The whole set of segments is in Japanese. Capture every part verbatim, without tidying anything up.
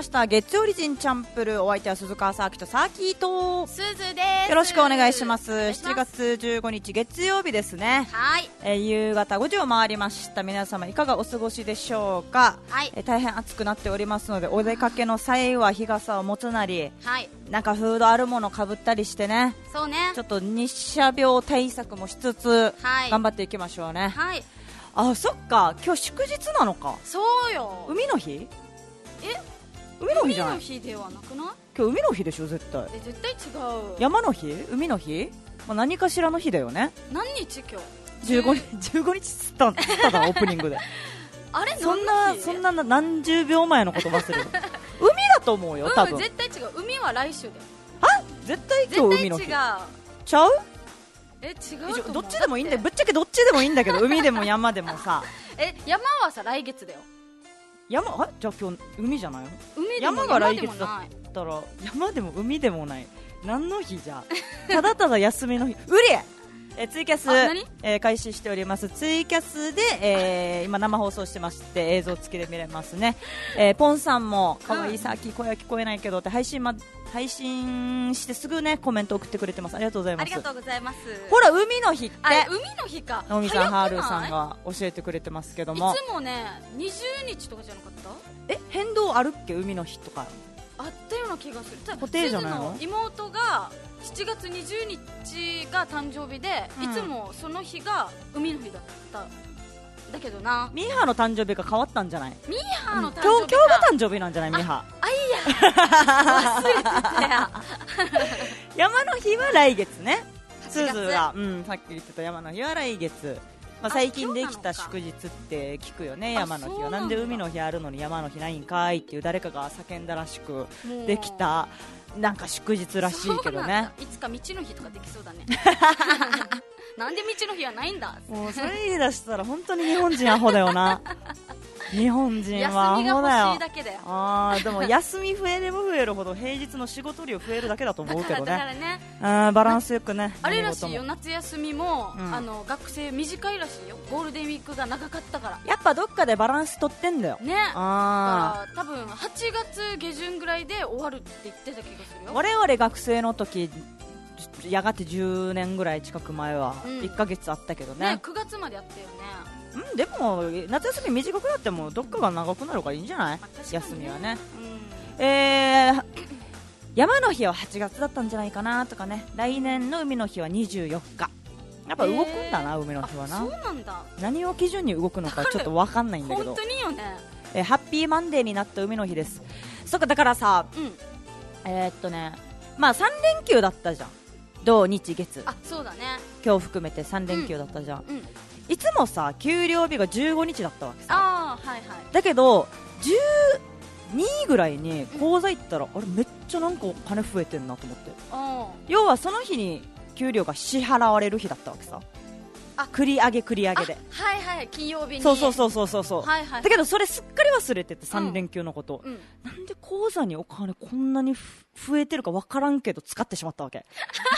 ました月曜リジンチャンプル、お相手は鈴川サーキとサーキーとすずです。 よろしくお願いします。 お願いします。 しちがつじゅうごにち月曜日ですね。 はい、 えー、夕方ごじを回りました。皆様いかがお過ごしでしょうか。 はい、 えー、大変暑くなっておりますので、お出かけの際は日傘を持つなり、 はい、 なんかフードあるものかぶったりしてね、 そうね、 ちょっと日射病対策もしつつ、 はい、 頑張っていきましょうね。 はい、 あ、そっか、今日祝日なのか。 そうよ。 海の日？ え、 海の日じゃない？ 海の日ではなくない？ 今日海の日でしょ絶対。 え、絶対違う。 山の日？海の日？まあ、何かしらの日だよね。 何日今日？ じゅうごにち、じゅうごにちつったつったかオープニングであれ、 そんなそんな何十秒前のこと忘れる海だと思うよ多分、 うん、絶対違う。海は来週だよ。 あ、絶対今日海の日絶対違う。 ちゃう？ え、違うと思う。 どっちでもいいんだよ。ぶっちゃけどっちでもいいんだけど海でも山でもさえ、山はさ来月だよ。 山、あ、じゃあ今日海じゃないの？ 海でも山が来月だ山でもったら山でも海でもない。何の日じゃただただ休みの日。うりえツイキャス、えー、開始しております。ツイキャスで、えー、今生放送してまして映像付きで見れますね。えー、ポンさんもかわいいさっき声は聞こえないけどって配信、ま、配信してすぐねコメント送ってくれてます。ありがとうございます。 ありがとうございます。 ほら海の日って海の日か。 直美さん、ハールーさんが教えてくれてますけども、 いつもねにじゅうにちとかじゃなかった？ え、変動あるっけ海の日とか。 あったような気がする。 固定じゃないの？ すずの妹がしちがつにじゅうにちが誕生日で、うん、いつもその日が海の日だっただけどな。 ミーハーの誕生日が変わったんじゃない？ ミーハーの誕生日か、 うん、今日、今日が誕生日なんじゃない？ミーハー。 あ、いいや忘れてたや山の日は来月ね。 すずが、うん、さっき言ってた山の日は来月。まあ、最近できた祝日って聞くよね。山の日はなんで海の日あるのに山の日ないんかいっていう誰かが叫んだらしくできたなんか祝日らしいけどね。 いつか道の日とかできそうだねなんで道の日はないんだ。 もうそれ言い出したら本当に日本人アホだよな日本人はアホだよ。 休みが欲しいだけだよ。 あー、でも休み増えれば増えるほど平日の仕事量増えるだけだと思うけどね。 だからね、 あ、バランスよくね。 あれらしいよ、夏休みも、 うん、 あの学生短いらしいよ。ゴールデンウィークが長かったから。 やっぱどっかでバランス取ってんだよね。 あ、 だから多分はちがつげじゅんぐらいで終わるって言ってた気がするよ。 我々学生の時やがてじゅうねんぐらい近く前は、うん、いっかげつあったけど ね, ねくがつまでやったよね。 うん、でも夏休み短くなってもどっかが長くなるからいいんじゃない、まあね、休みはね、うん、えー、山の日ははちがつだったんじゃないかなとかね。来年の海の日はにじゅうよっか。やっぱ動くんだな、えー、海の日はな。 そうなんだ。 何を基準に動くのかちょっと分かんないんだけど本当によね、 えー、ハッピーマンデーになった海の日です。そっか、だからさ、 うん、 えー、っとねまあさんれんきゅうだったじゃん。土日月。あ、 そうだね。 今日含めてさんれんきゅうだったじゃん、 うんうん、 いつもさ給料日がじゅうごにちだったわけさ。 あ、はいはい、 だけどじゅうにぐらいに口座行ったら、うん、あれめっちゃなんかお金増えてんなと思って。要はその日に給料が支払われる日だったわけさ。あ、繰り上げ繰り上げで、 はいはい、金曜日に。 そうそうそうそうそうそう、 はいはい、 だけどそれすっかり忘れててさんれんきゅうのこと、 うんうん、 なんで口座にお金こんなに増えてるか分からんけど使ってしまったわけ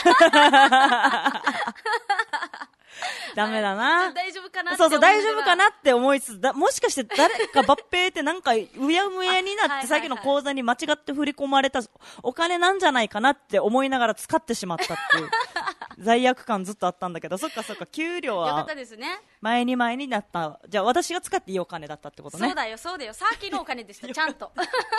ダメだな。 大丈夫かなって。 そうそう、大丈夫かなって思いつつ、だもしかして誰か抜兵ってなんかうやむやになってさっきの口座に間違って振り込まれたお金なんじゃないかなって思いながら使ってしまったっていう罪悪感ずっとあったんだけど、そっかそっか、給料はよかったですね。 前に前になった。じゃあ私が使っていいお金だったってことね。 そうだよそうだよ、さっきのお金でしたちゃんと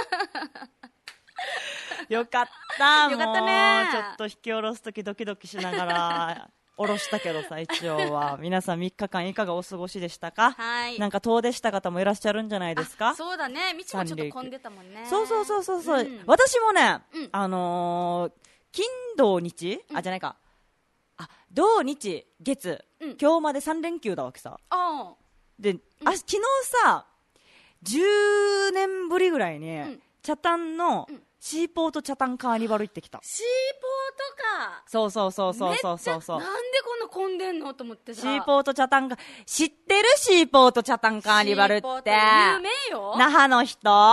よかったよかったね。 ちょっと引き下ろすときドキドキしながら下ろしたけどさ、一応は皆さんみっかかんいかがお過ごしでしたか？ はい、 なんか遠出した方もいらっしゃるんじゃないですか？ そうだね、道もちょっと混んでたもんね。 そうそうそうそうそう、うん、私もね、うん、あのー、金土日、うん、あじゃないかあ土日月、うん、今日までさんれんきゅうだわけさ。 あで、うん、あ昨日さじゅうねんぶりぐらいに、うん、北谷のシーポート北谷カーニバル行ってきた。 シーポートか。 そうそうそうそうそうそうそう。 なんでこんな混んでんのと思ってさ。 シーポート北谷か知ってる？シーポート北谷カーニバルって有名よ。 那覇の人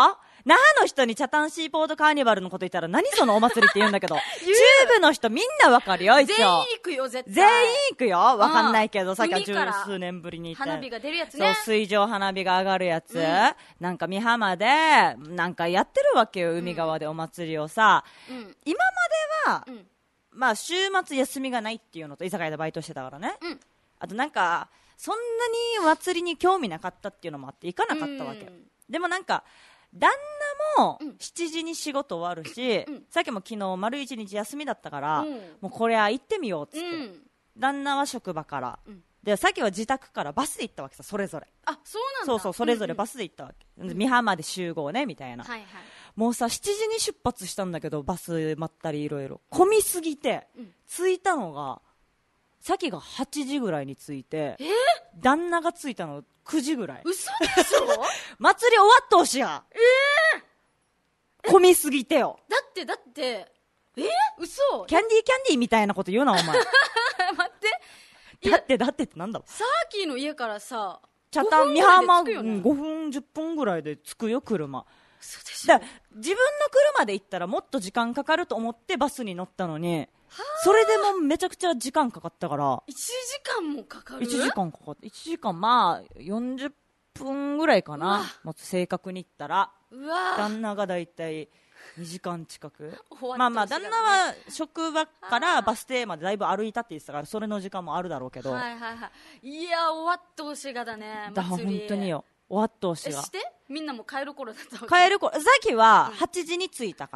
那覇の人にチャタンシーポートカーニバルのこと言ったら何そのお祭りって言うんだけど中部の人みんなわかるよ一応全員行くよ絶対全員行くよわかんないけどさっきは十数年ぶりに行って花火が出るやつねそう水上花火が上がるやつ、うん、なんか美浜でなんかやってるわけよ海側でお祭りをさ、うん、今までは、うん、まあ週末休みがないっていうのと居酒屋でバイトしてたからね、うん、あとなんかそんなにお祭りに興味なかったっていうのもあって行かなかったわけ、うん、でもなんか旦那もしちじに仕事終わるし、うん、さっきも昨日丸一日休みだったから、うん、もうこれは行ってみようっつって、うん、旦那は職場から、うん、でさっきは自宅からバスで行ったわけさそれぞれあそうなんだそうそうそれぞれバスで行ったわけ、うんうん、美浜で集合ねみたいな、はいはい、もうさしちじに出発したんだけどバス待ったりいろいろ混みすぎて、うん、着いたのがさっきがはちじぐらいに着いて、 えー、 旦那が着いたのくじぐらい嘘でしょ祭り終わっとうしやえー、混みすぎてよだってだってえー、嘘キャンディーキャンディーみたいなこと言うなお前待ってだってだってってなんだろサーキーの家からさチャタン美浜ごふんじゅっぷんぐらいで着くよ車嘘でしょだ自分の車で行ったらもっと時間かかると思ってバスに乗ったのにそれでもめちゃくちゃ時間かかったからいちじかんもかかるいちじかんかかっていちじかんまあよんじゅっぷんぐらいかなもっと正確に言ったらうわ旦那がだいたいにじかん近くまあまあ旦那は職場からバス停までだいぶ歩いたって言ってたからそれの時間もあるだろうけどはいはいはいいや終わっとうしがだねだ本当によ終わっとうしがしてみんなも帰る頃だったわけ帰る頃さっきははちじに着いたから、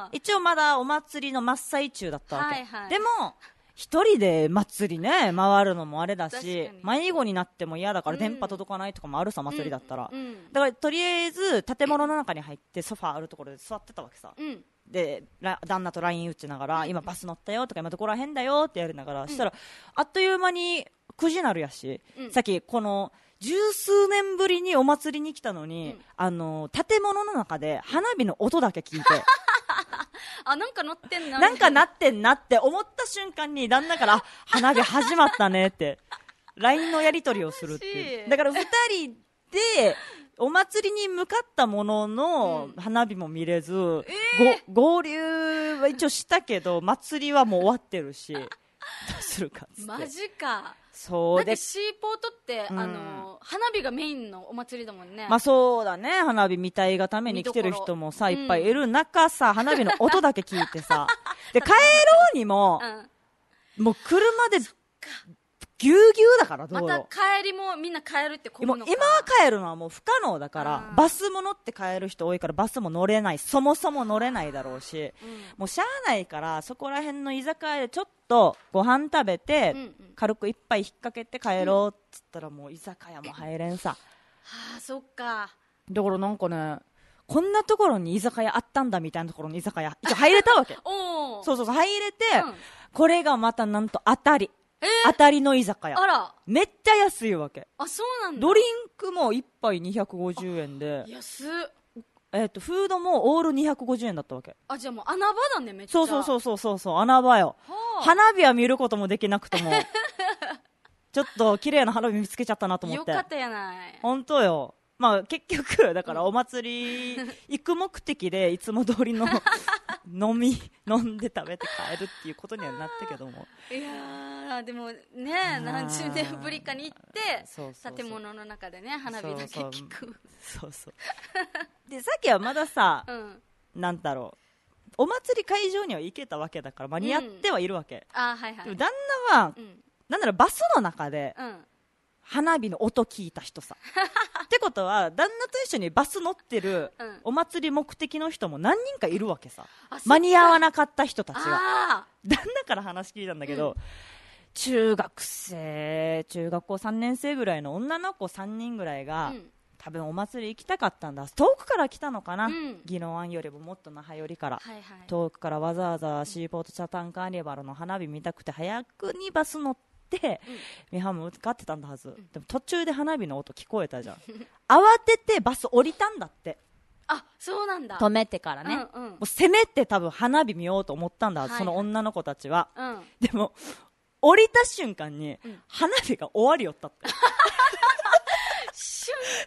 うん、一応まだお祭りの真っ最中だったわけ、はいはい、でも一人で祭りね回るのもあれだし迷子になっても嫌だから電波届かないとかもあるさ、うん、祭りだったら、うんうん、だからとりあえず建物の中に入ってソファーあるところで座ってたわけさ、うん、で旦那と ライン 打ちながら、うん、今バス乗ったよとか今どこら辺だよってやりながら、うん、したらあっという間にくじなるやし、うん、さっきこの十数年ぶりにお祭りに来たのに、うん、あの建物の中で花火の音だけ聞いてあなんか鳴ってんななんか鳴ってんなって思った瞬間に旦那から花火始まったねって ライン のやり取りをするっていうだからふたりでお祭りに向かったものの花火も見れず、うんえー、合流は一応したけど祭りはもう終わってるしどうするかっつってマジかそうでだってシーポートって、うん、あの花火がメインのお祭りだもんねまあそうだね花火見たいがために来てる人もさいっぱいいる中さ、うん、花火の音だけ聞いてさで帰ろうにも、うん、もう車でぎゅうぎゅうだから道路また帰りもみんな帰るって混むのか今は帰るのはもう不可能だからバスも乗って帰る人多いからバスも乗れないそもそも乗れないだろうし、うん、もうしゃあないからそこら辺の居酒屋でちょっとご飯食べて、うんうん、軽く一杯引っ掛けて帰ろうっつったらもう居酒屋も入れんさ、はあそっかだからなんかねこんなところに居酒屋あったんだみたいなところに居酒屋一応入れたわけおそうそうそう入れて、うん、これがまたなんと当たりえー、 当たりの居酒屋あらめっちゃ安いわけあそうなんだドリンクも一杯にひゃくごじゅうえんで安っえー、とフードもオールにひゃくごじゅうえんだったわけあじゃあもう穴場だねめっちゃそうそうそうそうそうそう穴場よ、はあ、花火は見ることもできなくてもちょっと綺麗な花火見つけちゃったなと思ってよかったやない本当よまあ結局だからお祭り行く目的でいつも通りの飲み飲んで食べて帰るっていうことにはなったけどもいやーでもね何十年ぶりかに行ってそうそうそう建物の中でね花火だけ聞くそうそうでさっきはまださ、うん、なんだろうお祭り会場には行けたわけだから間に合ってはいるわけ、 うん、あはいはいでも旦那は、うん、なんだろうバスの中で、うん花火の音聞いた人さってことは旦那と一緒にバス乗ってるお祭り目的の人も何人かいるわけさ、うん、間に合わなかった人たちが旦那から話聞いたんだけど、うん、中学生中学校さんねん生ぐらいの女の子さんにんぐらいが、うん、多分お祭り行きたかったんだ遠くから来たのかな、うん、宜野湾よりももっと那覇よりから、はいはい、遠くからわざわざシーポートチャタンカーニバルの花火見たくて早くにバス乗って美浜も使ってたんだはず、うん、でも途中で花火の音聞こえたじゃん慌ててバス降りたんだってあそうなんだ止めてからね、うんうん、もうせめて多分花火見ようと思ったんだはず、はいはい、その女の子たちは、うん、でも降りた瞬間に、うん、花火が終わりよったって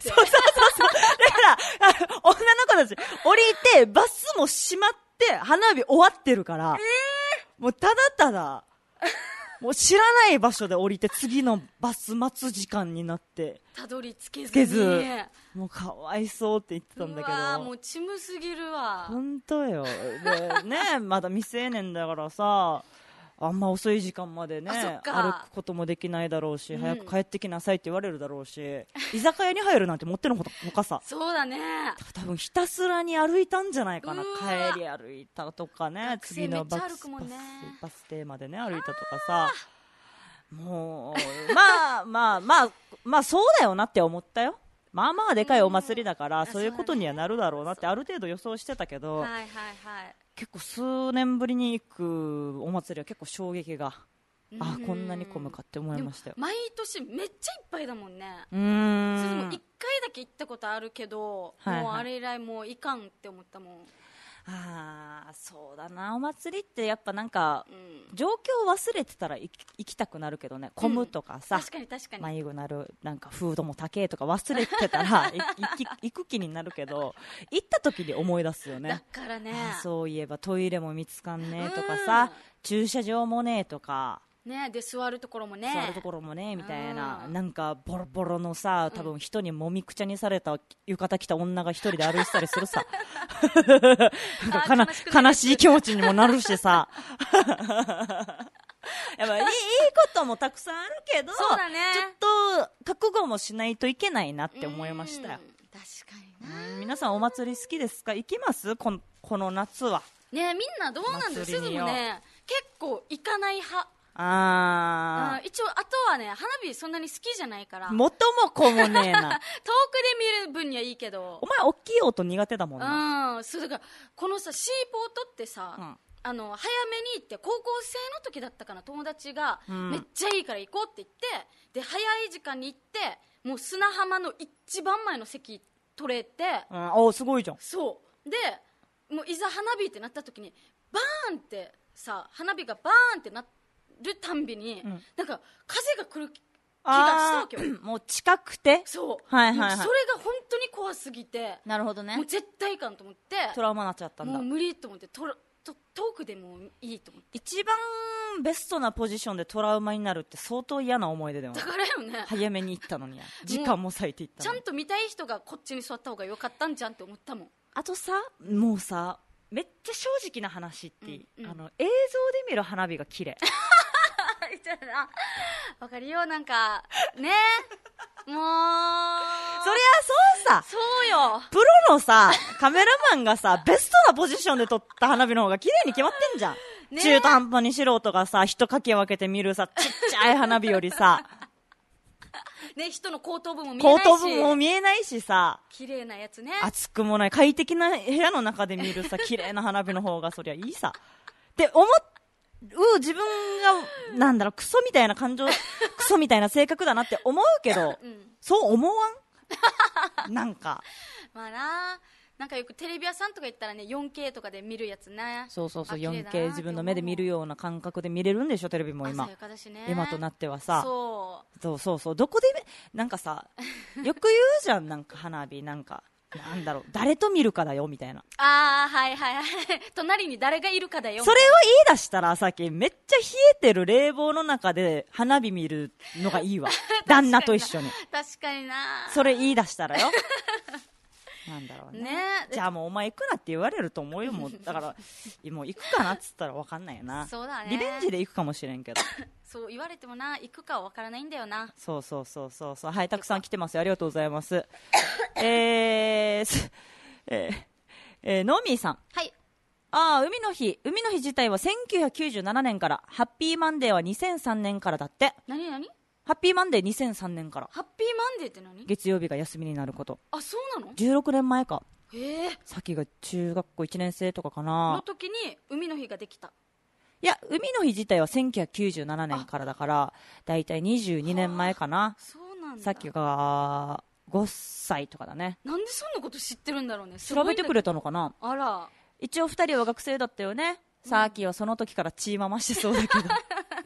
て。 そうそうそうそう。だから、女の子たち降りて、バスも閉まって、花火終わってるから、えー、もうただただ、もう知らない場所で降りて、次のバス待つ時間になって、 たどり着けずに。 つけず。もうかわいそうって言ってたんだけど。うわもうチムすぎるわ。 ほんとよ。で、ね、まだ未成年だからさ、あんま遅い時間までね歩くこともできないだろうし、うん、早く帰ってきなさいって言われるだろうし、居酒屋に入るなんて持ってのほかさ。 そうだね。 多分ひたすらに歩いたんじゃないかな。帰り歩いたとかね、次のバス、 ね、 バス停までね歩いたとかさ。もうまあまあまあまあそうだよなって思ったよ。まあまあでかいお祭りだから、うん、そういうことにはなるだろうなってある程度予想してたけど、 はいはいはい、 結構数年ぶりに行くお祭りは結構衝撃が、あこんなに混むかって思いましたよ。 毎年めっちゃいっぱいだもんね。 うーん、 それもいっかいだけ行ったことあるけど、はいはい、もうあれ以来もういかんって思ったもん。 ああそうだな、お祭りってやっぱなんか、うん、状況を忘れてたら行き、行きたくなるけどね、混むとかさ、 うん、確かに確かに迷子なる、なんかフードも高えとか忘れてたら行く気になるけど、行った時に思い出すよね。 だからね、 そういえばトイレも見つかんねえとかさ、駐車場もねえとかね、で座るところもね座るところもねみたいな、なんかボロボロのさ、多分人にもみくちゃにされた浴衣着た女が一人で歩いてたりするさなんかかな悲しい気持ちにもなるしさやっぱいい、いいこともたくさんあるけど、 そうだね、 ちょっと覚悟もしないといけないなって思いましたよ。 確かにな。 皆さんお祭り好きですか？行きます？この、この夏はね。みんなどうなんです？すずもね結構行かない派。 あ一応あとはね、花火そんなに好きじゃないから、 元も子もねえな遠くで見る分にはいいけど、 お前大きい音苦手だもんな。 うん、そうだからこのさシーポートってさ、うん、あの早めに行って、高校生の時だったかな、友達が、うん、めっちゃいいから行こうって言って、で早い時間に行って、もう砂浜の一番前の席取れて、 うん、おすごいじゃん。 そうで、もういざ花火ってなった時にバーンってさ、花火がバーンってなってるたんびに、うん、なんか風が来る気がしたわけよ。 もう近くて、 そう、 はいはいはい、 それが本当に怖すぎて、 なるほどね、 もう絶対いかんと思ってトラウマになっちゃったんだ。 もう無理と思って、とと遠くでもいいと思って。 一番ベストなポジションでトラウマになるって相当嫌な思い出でもだからよね、 早めに行ったのに時間も割いていったのに、 ちゃんと見たい人がこっちに座った方がよかったんじゃんって思ったもん。 あとさ、もうさ、めっちゃ正直な話っていい、うんうん、あの映像で見る花火が綺麗わかるよ、なんかねもうそりゃそうさ、 そうよ、 プロのさカメラマンがさベストなポジションで撮った花火の方が綺麗に決まってんじゃん、ね、中途半端に素人がさ人かき分けて見るさちっちゃい花火よりさね、人の後頭部も見えないし、 後頭部も見えないしさ、 綺麗なやつね、 暑くもない快適な部屋の中で見るさ綺麗な花火の方がそりゃいいさって思っう自分がなんだろう、クソみたいな感情クソみたいな性格だなって思うけど、うん、そう思わんなんかまあな、なんかよくテレビ屋さんとか行ったらね よんケー とかで見るやつね、 そうそうそう よんケー 自分の目で見るような感覚で見れるんでしょ、テレビも今、 ね、 今となってはさ、 そうそうそうそう、どこでなんかさよく言うじゃん、なんか花火なんかなんだろう、誰と見るかだよみたいな、 あーはいはいはい隣に誰がいるかだよ、 それを言い出したらさっきめっちゃ冷えてる冷房の中で花火見るのがいいわ旦那と一緒に、 確かにな、 それ言い出したらよなんだろうね、 ね、 じゃあもうお前行くなって言われると思うよ、もうだからもう行くかなっつったら分かんないよな、 そうだね、 リベンジで行くかもしれんけどそう言われてもな、行くかは分からないんだよな、 そうそうそうそうそう、はい、たくさん来てますよ、ありがとうございますえー、えーえー、ノーミーさん、 はい、 あー、海の日、海の日自体はせんきゅうひゃくきゅうじゅうななねんから、ハッピーマンデーはにせんさんねんからだって。 何何ハッピーマンデーにせんさんねんから。 ハッピーマンデーって何？ 月曜日が休みになること。 あ、そうなの？ じゅうろくねんまえか。 へえ。 さっきが中学校いちねん生とかかな。 の時に海の日ができた。 いや、海の日自体はせんきゅうひゃくきゅうじゅうななねんからだから、だいたいにじゅうにねんまえかな。 そうなんだ。 さっきがごさいとかだね。 なんでそんなこと知ってるんだろうね。 調べてくれたのかな。 あら。 一応ふたりは学生だったよね。さっきはその時から血まましてそうだけど。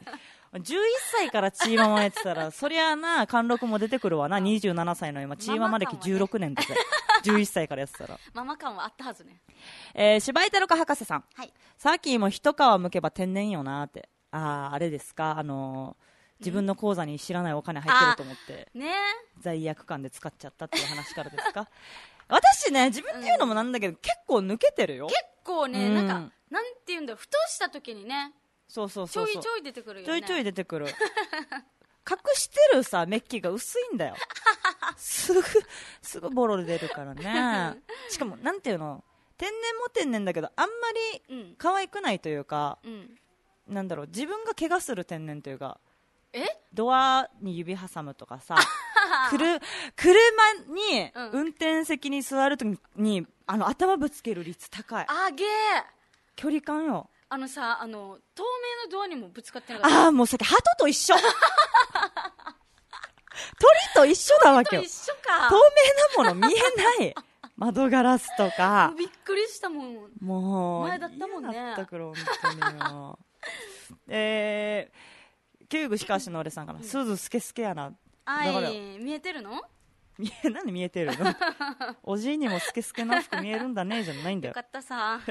じゅういっさいからチーママやってたらそりゃな貫禄も出てくるわな。にじゅうななさいの今チーママ歴じゅうろくねんとかじゅういっさいからやってたらママ感はあったはずね。 えー、柴井太郎博士さん、 はい、 さっきも一皮むけば天然よなって。あああれですか、あのー、自分の口座に知らないお金入ってると思って、 ね、 罪悪感で使っちゃったっていう話からですか私ね自分で言うのもなんだけど、うん、結構抜けてるよ。 結構ね、うん、なんかなんていうんだろう、ふとした時にね、 そうそうそうそう、 ちょいちょい出てくるよね。 ちょいちょい出てくる隠してるさメッキが薄いんだよすぐすぐボロ出るからねしかもなんていうの、天然も天然だけどあんまり可愛くないというか、うん、なんだろう、自分が怪我する天然というか、 えドアに指挟むとかさくる車に運転席に座るときに、うん、あの頭ぶつける率高い。 あげー、 距離感よ。 あのさ、あの透明のドアにもぶつかってなかった？ ああ、もうさっき鳩と一緒鳥と一緒だわけよ。 鳥と一緒か。 透明なもの見えない窓ガラスとか。 もうびっくりしたもん。 もう前だったもんね。 嫌だったから本当によえー、キューブしかしの俺さんかな、うん、すずスケスケやな。 あい、見えてるの？ 見え、なんで見えてるのおじいにもスケスケな服見えるんだねじゃないんだよ。 よかったさ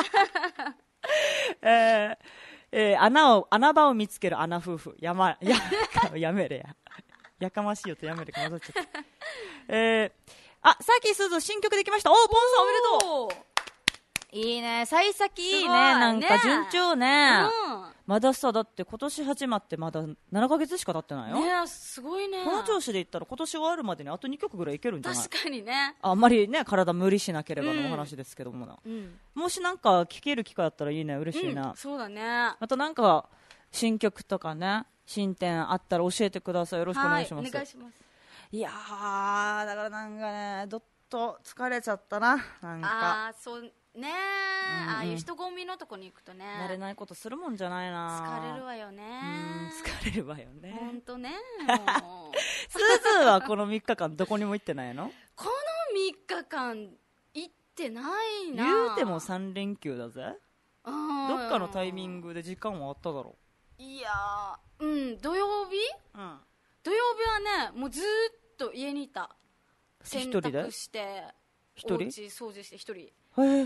えーえー、穴を穴場を見つける穴夫婦やまややめれややかましいよとやめれか混ざっちゃった。えー、あ、さっきすず新曲できました。おー、ポンさんおめでとう。いいね、幸先いいね、なんか順調ね、うん、まださ、だって今年始まってまだななかげつしか経ってないよね。すごいね。 この調子でいったら今年終わるまでにあとにきょくぐらいいけるんじゃない？ 確かにね。 あんまりね体無理しなければのお話ですけどもな、うん、もしなんか聴ける機会あったらいいね、嬉しいな、 うん、そうだね。 またなんか新曲とかね進展あったら教えてください。よろしくお願いします。 はい、お願いします。 いやー、だからなんかねどっと疲れちゃったな。なんかあー、そうね、うんうん、ああいう人混みのとこに行くとね慣れないことするもんじゃないな。 疲れるわよね。 うん、疲れるわよね。 ほんとねすずはこのみっかかんどこにも行ってないの？ このみっかかん行ってないな。 言うてもさんれんきゅうだぜ。どっかのタイミングで時間はあっただろう。 いやー、うん、土曜日、うん、土曜日はねもうずーっと家にいた。洗濯して一人お家掃除して一人。 へえ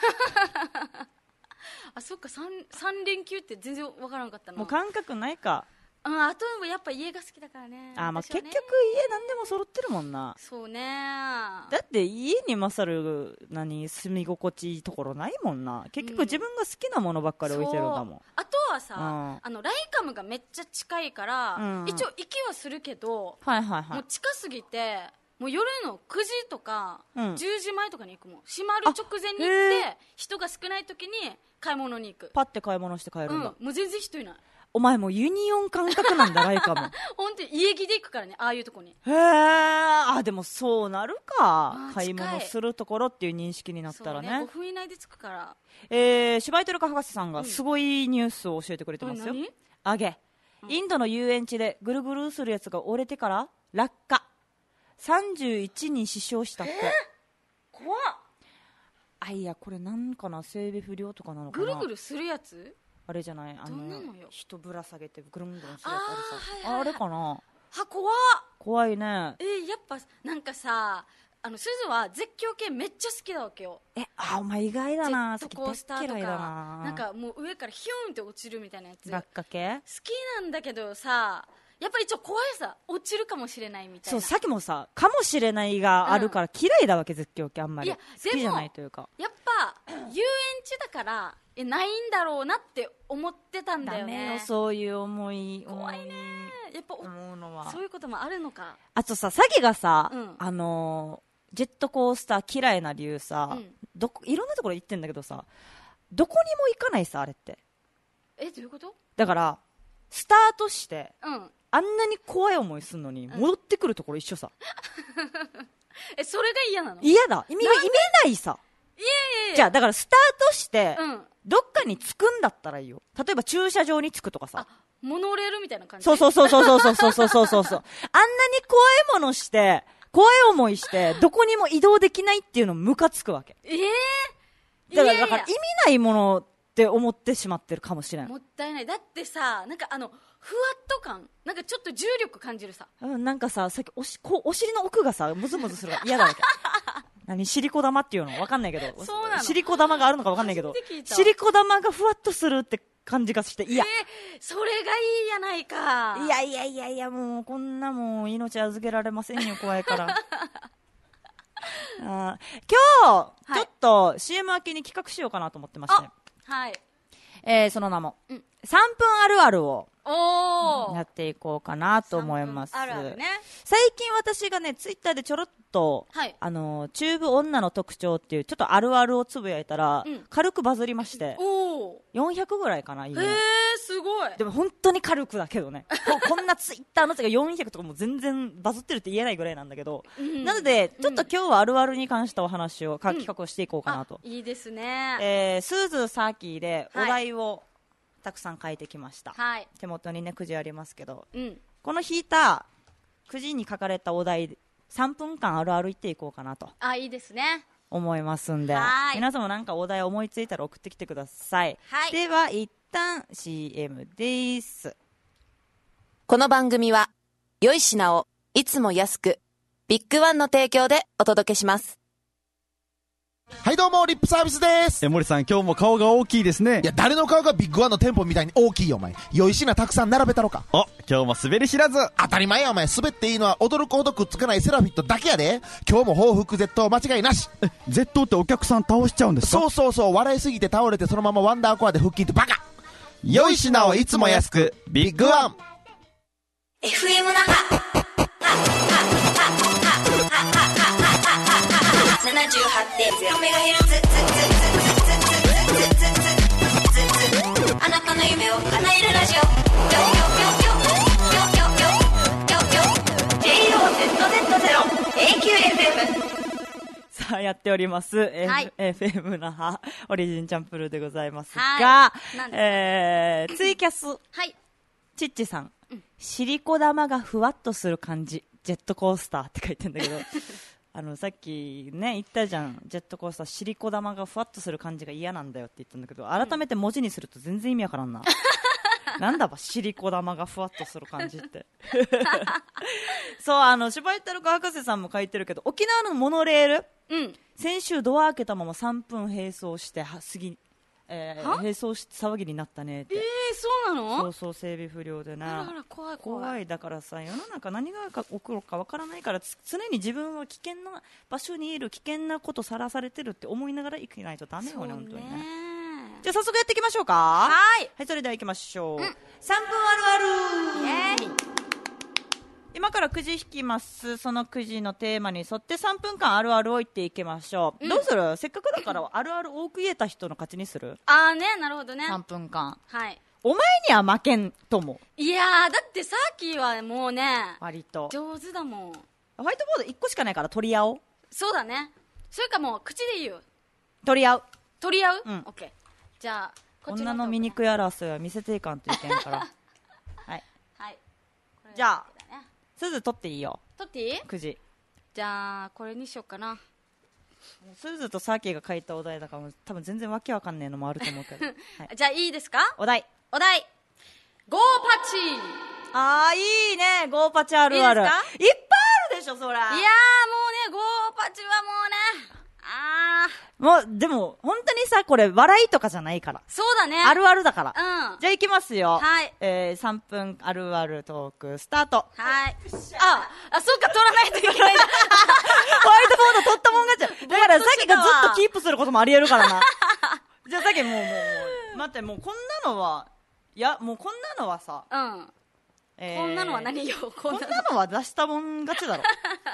あ、そっか、 3, 連休って全然わからなかったな。 もう感覚ないか。 あ, あとやっぱ家が好きだからね。 あ、まあ、ね、結局家何でも揃ってるもんな。 そうね。 だって家に勝る何住み心地いいところないもんな。結局自分が好きなものばっかり置いてるんだもん、うん、 あとはさ、うん、あのライカムがめっちゃ近いから、うんうん、一応行きはするけど、 はいはいはい、 もう近すぎてもう夜のくじとかじゅうじまえとかに行くもん。閉まる直前に行って人が少ない時に買い物に行く。 パッて買い物して帰るんだ、 うん、もう全然人いない。 お前もうユニオン感覚なんだライカも本当に家着で行くからね、ああいうとこに。 へー、あ、でもそうなるか、買い物するところっていう認識になったら ね, ねごふん以内で着くから。 えー、柴井豊博士さんがすごいニュースを教えてくれてますよ、うん、あげ、インドの遊園地でぐるぐるするやつが折れてから落下、さんじゅういちにん死傷したって。えー、 怖っ。 あ、いや、これなんかな、整備不良とかなのかな。 ぐるぐるするやつあれじゃない、あのの人ぶら下げてぐるんぐるんするやつあるさ。 あ,、はいはい、あれかな。 は、怖っ。 怖いね。 えー、やっぱなんかさ、あのすずは絶叫系めっちゃ好きだわけよ。 え、あ、お前意外だな。 ジェットコースターとかな、なんかもう上からヒューンって落ちるみたいなやつ落下系好きなんだけどさ、やっぱり一応怖いさ、落ちるかもしれないみたいな。 そう、さっきもさ、かもしれないがあるから嫌いだわけ、うん、絶叫系あんまり好きじゃないというか。 やっぱ遊園地だからえないんだろうなって思ってたんだよね。 ダメよ、そういう思い。 怖いね。やっぱ思うのはそういうこともあるのか。 あとさ、さきがさ、うん、あのー、ジェットコースター嫌いな理由さ、うん、どこいろんなところ行ってんだけどさ、どこにも行かないさ、あれって。 え、どういうこと？ だからスタートして、 うん、 あんなに怖い思いするのに戻ってくるところ一緒さ、 うん、え、それが嫌なの？ 嫌だ。意味が意味ないさ。 いやいやいや。 じゃあだからスタートして、 うん、どっかに着くんだったらいいよ。例えば駐車場に着くとかさ。 あ、モノレールみたいな感じ。 そうそうそうそうそうそうそうそうそうそう。あんなに怖いものして怖い思いしてどこにも移動できないっていうのムカつくわけ。 えー、だからだから意味ないものって思ってしまってるかもしれない。 もったいない。だってさ、なんかあのふわっと感、なんかちょっと重力感じるさ、 うん、なんかさ、さっきおしこお尻の奥がさムズムズするから嫌だわけ何シリコ玉っていうのわかんないけど、 そうなの、 シリコ玉があるのかわかんないけど、シリコ玉がふわっとするって感じがして嫌、 えー、それがいいやないか。 いやいやいやいや、もうこんなもん命預けられませんよ、怖いからあ今日、はい、ちょっと シーエム 明けに企画しようかなと思ってまして、 はい、 えー、その名も、うん、さんぷんあるあるをやっていこうかなと思います。 あるあるね、 最近私がねツイッターでちょろっと、はい、あのチューブ女の特徴っていうちょっとあるあるをつぶやいたら、うん、軽くバズりまして、およんひゃくぐらいかな。いいね、 へーすごい。 でも本当に軽くだけどねこんなツイッターの人がよんひゃくとかも全然バズってるって言えないぐらいなんだけど、うん、なのでちょっと今日はあるあるに関したお話を、うん、企画をしていこうかなと、 うん、いいですね、 えー、スーズーサーキーでお題を、はいたくさん書いてきました、はい、手元にねくじありますけど、うん、この引いたくじに書かれたお題さんぷんかんあるある言っていこうかなとあいいですね思いますんで、皆さんもなんかお題思いついたら送ってきてください、はい、では一旦 シーエム です。 この番組は良い品をいつも安くビッグワンの提供でお届けします。 はいどうもリップサービスです。 え森さん今日も顔が大きいですね。 いや誰の顔がビッグワンの店舗みたいに大きいよお前。良い品たくさん並べたろか。 お今日も滑り知らず。 当たり前やお前。滑っていいのは驚くほどくっつかないセラフィットだけやで。今日も報復絶倒間違いなし。 え絶倒ってお客さん倒しちゃうんですか。 そうそうそう笑いすぎて倒れてそのままワンダーコアで腹筋ってバカ。 良い品をいつも安くビッグワンエフエム 那覇 ななじゅうはちてんゼロメガヘルツ あなたの夢を叶えるラジオ ジェイオーゼットゼットゼロ エーキューエフエムさあやっております、はい、エフエム 那覇オリジンチャンプルーでございますが、はい、えー、ツイキャス、はい、チッチさん、うん、シリコ玉がふわっとする感じジェットコースターって書いてんだけどあのさっきね言ったじゃん、ジェットコースターシリコ玉がふわっとする感じが嫌なんだよって言ったんだけど、改めて文字にすると全然意味わからんななんだばシリコ玉がふわっとする感じってそうあの柴井太郎博士さんも書いてるけど、沖縄のモノレール、うん、先週ドア開けたままさんぷん並走しては過ぎ、えー、並走して騒ぎになったねって。 えー、そうなの。 そうそう整備不良でね、 あらあら怖い怖い怖い。だからさ世の中何が起こるかわからないから常に自分は危険な場所にいる、危険なことさらされてるって思いながら生きないとダメよね本当にね。じゃあ早速やっていきましょうか。 はい、 はい、それでは行きましょう、うん、さんぷんあるあるイエーイ。今からくじ引きます。そのくじのテーマに沿ってさんぷんかんあるあるを言っていきましょう、うん、どうする。せっかくだからあるある多く言えた人の勝ちにする。 あーね、なるほどね。 さんぷんかん、 はい、 お前には負けんと思う。 いやーだってサーキーはもうね割と上手だもん。 ホワイトボードいっこしかないから取り合おう。 そうだね。それかもう口で言う。 取り合う取り合う、 うん、 オッケー。じゃあこっちの、 女の醜い争いは見せていかんといけんからはい、 はい、 じゃあすず取っていいよ。 取っていい。 くじ。 じゃあこれにしようかな。 すずとサーキーが書いたお題だから多分全然わけわかんねえのもあると思うけど、はい、 じゃあいいですか。 お題お題ゴーパチ。 あーいいね。ゴーパチあるある。いいですか。いっぱいあるでしょそりゃ。 いやーもうねゴーパチはもうねあーもうでも本当にさこれ笑いとかじゃないから。 そうだね。 あるあるだから、 うん、 じゃあいきますよ。 はい、 えー、さんぷんあるあるトークスタート。 はい。ああそうか取らないといけないんだホワイトボード取ったもん勝ち。だからさっきがずっとキープすることもありえるからなじゃあさっきもうもうもう待ってもうこんなのはいやもうこんなのはさ、 うんえー、こんなのは何よ。 こんな の, こんなのは出したもん勝ちだろ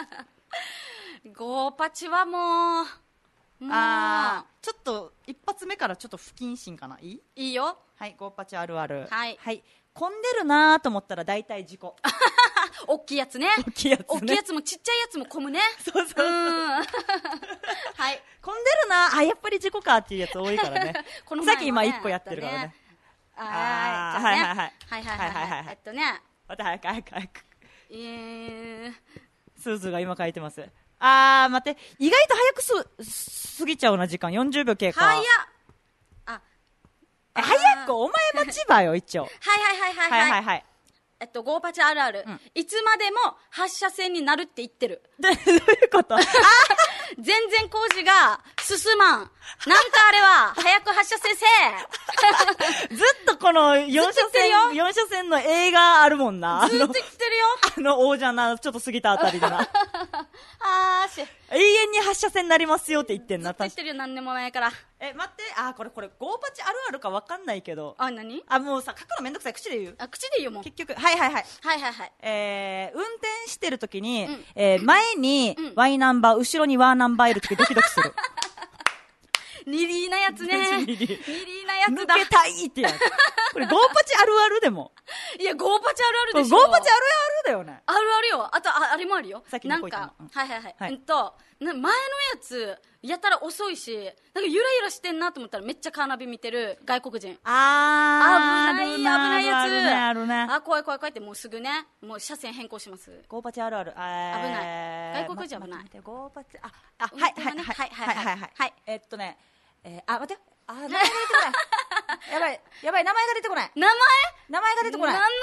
ゴーパチはもうあーちょっと一発目からちょっと不謹慎かな。いいいいよ。 はいゴーパチあるある。 はい、 はい、混んでるなーと思ったら大体事故大きいやつね。 大きいやつね。 大きいやつもちっちゃいやつも混むね。 そうそうそうはい混んでるなあやっぱり事故かっていうやつ多いからねこの前、ね、さっき今いっこやってるからね。 ああはいはいはいはいはいはいはいえっとね待って早く早く早くえースーズが今書いてます。あー待って意外と早くす過ぎちゃうな時間よんじゅうびょう経過。 早っあ早くお前待ちばよ一応はいはいはいはいはいはいはいえっと、ゴーパチあるある、うん、いつまでも発車線になるって言ってる。 どういうこと全然工事が進まん。なんかあれは、早く発車線せずっとこのよん車線、よん車線の映画あるもんな。 ずっと言ってるよ。 あの王者な、ちょっと過ぎたあたりでな。 あーし。 永遠に発車線になりますよって言ってんな。 ずっと言ってるよ、なんでもないから。 え、待って、あー、これこれ、ゴーパチあるあるかわかんないけど。 あ、何？ あ、もうさ、書くのめんどくさい。口で言う。 あ、口で言うもん。 結局、はいはいはい。 はいはいはい。 えー、運転してるときに、 うん、 えー、前に Y ナンバー、後ろにワーナンバーいるときドキドキする。 ニリーなやつね。ニリーなやつだ。 抜けたいってやつ。これゴーパチあるあるでも。 いや、ゴーパチあるあるでしょ。 ゴーパチあるあるだよね。 あるあるよ。あと、あ、あれもあるよ。 さっきなんか、うん、はいはいはい。はい、うんと、な前のやつ、やたら遅いし、なんかゆらゆらしてんなと思ったらめっちゃカーナビ見てる外国人。 あー。危ない、危ないやつ。 あるね、あるね。 あ、怖い怖い怖いってもうすぐね、もう車線変更します。 ゴーパチあるある。危ない。外国人危ない。 ゴーパチ、あ、あ、はいはいはいはいはいはい。えっとね、えー、あ、待って。あ、名前が出てこない。やばい、やばい、名前が出てこない。 名前名前が出てこない。 何の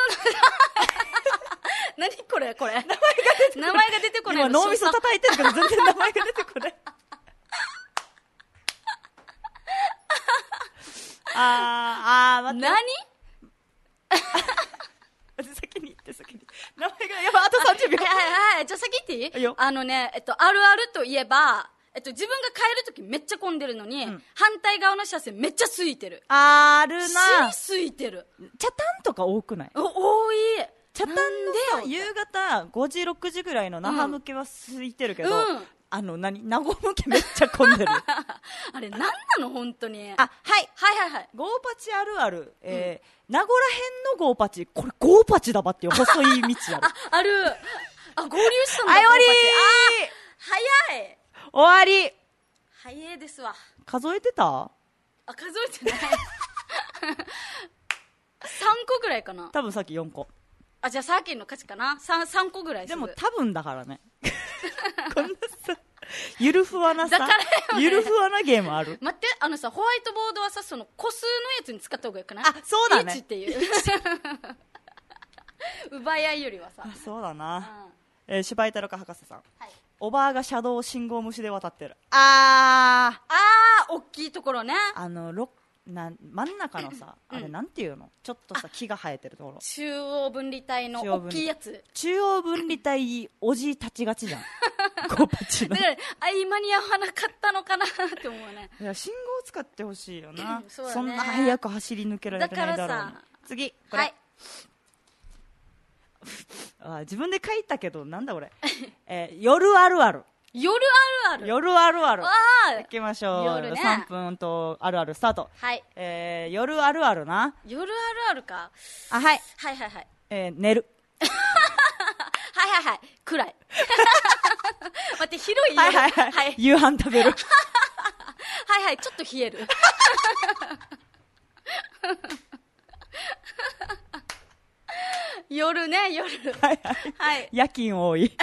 何これこれ。名前が出てこない。名前が出てこない。 今脳みそ叩いてるけど全然名前が出てこない。あー、あー、待って。 何先に言って先に。名前が、やばい、あとさんじゅうびょう。 はいはいはい。じゃあ先言っていい？いいよ。あのね、えっと、あるあるといえば、えっと、自分が帰るときめっちゃ混んでるのに、うん、反対側の車線めっちゃ空いてる。 あるな。 死に空いてる。 茶炭とか多くない？ お、多い。 茶炭で夕方ごじ、ろくじぐらいの那覇向けは空いてるけど、うん、あの、何名護向けめっちゃ混んでる。 あれ、なんなの本当に。 あ、はい。 はいはいはい。 ゴーパチあるある。えー、名護らへんのゴーパチ。これゴーパチだばっていう細い道ある。 あ、ある。あ、合流したんだ。 あ、終わりー。 早い。 終わり。 早いですわ。 数えてた？ あ、数えてない。さんこぐらいかな。 多分さっきよんこ。 あ、じゃあさっきの勝ちかな。 3, 3個ぐらいすでる。 も多分だからね。こんなさ、ゆるふわなさ、ね、ゆるふわなゲームある？ 待って、あのさ、ホワイトボードはさ、その個数のやつに使った方がよくない？ あ、そうだね。 いちっていう。奪い合いよりはさ。 そうだな。うん、えー、柴井太郎博士さん。 はい。 おばあが車道を信号無視で渡ってる。あー。 あー、大きいところね。 あの、ろな真ん中のさ、うん、あれなんていうの？ちょっとさ、木が生えてるところ。 中央分離帯の大きいやつ。 中央分離帯、おじ立ちがちじゃん。ゴーパチの。 だから、あ、今に合わなかったのかなって思うね。 いや、信号を使ってほしいよな。 そうだね。 そんな早く走り抜けられないだろうな。 だからさ、 次、これ。 はい。 あ、自分で書いたけど、なんだこれ。えー、夜あるある。 夜あるある。 夜あるある。 ああ。 行きましょう。 夜ね。 さんぷんとあるあるスタート。 はい。 えー、夜あるあるな。 夜あるあるか。 あ、はい。 はいはいはい。 えー、寝る。 はいはいはい。暗い。待って、広い夜。 はいはいはい。はい、夕飯食べる。 はいはい、ちょっと冷える。夜ね、夜。 はいはい。はい。夜勤多い。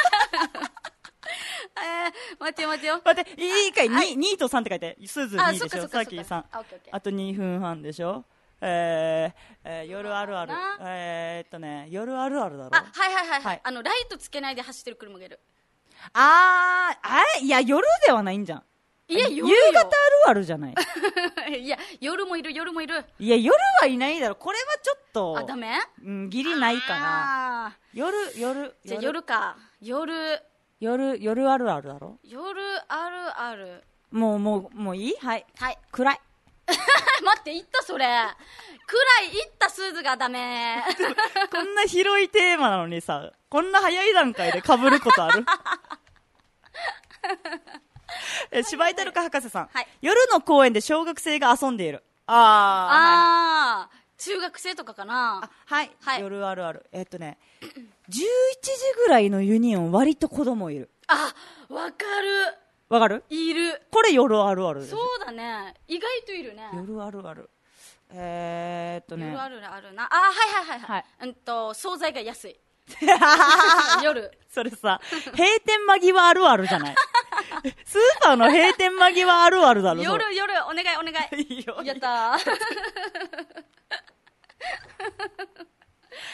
えー、待って待ってよ。 待って、いいかい、はい、に, にとさんって書いて。スーズーにでしょ。さっきさん。 あ, あとにふんはんでしょ。えーえー、夜あるある。えー、っとね、夜あるあるだろ。 あ、はいはいはい。はい、あの、ライトつけないで走ってる車がいる。 あー、あれいや、夜ではないんじゃん。 いや、夜夕方あるあるじゃない。 いや、夜もいる、夜もいる。 いや、夜はいないだろ。これはちょっと。 あ、ダメ？ うん、ギリないかな。夜、夜。 じゃあ夜か。夜。 夜、夜あるあるだろ。 夜あるある。 もう、もう、もういい？はい。 はい。 暗い。 待って、言ったそれ。暗い、言ったスーズがダメ。 こんな広いテーマなのにさ、こんな早い段階で被ることある？え、柴井太郎博士さん、はい、夜の公園で小学生が遊んでいる。あー。 あー、中学生とかかな。 あ、はい。はい。夜あるある。えー、っとね、じゅういちじぐらいのユニオン割と子供いる。 あ、わかる。 わかる？ いる。 これ夜あるあるです。 そうだね。意外といるね。 夜あるある。えー、っとね。 夜あるあるな。あ、はいはいはいはい。うんと、惣菜が安い。夜。 それさ、閉店間際あるあるじゃない。スーパーの閉店間際あるあるだろ。 夜、夜、お願いお願い。 いいよ。 やったー。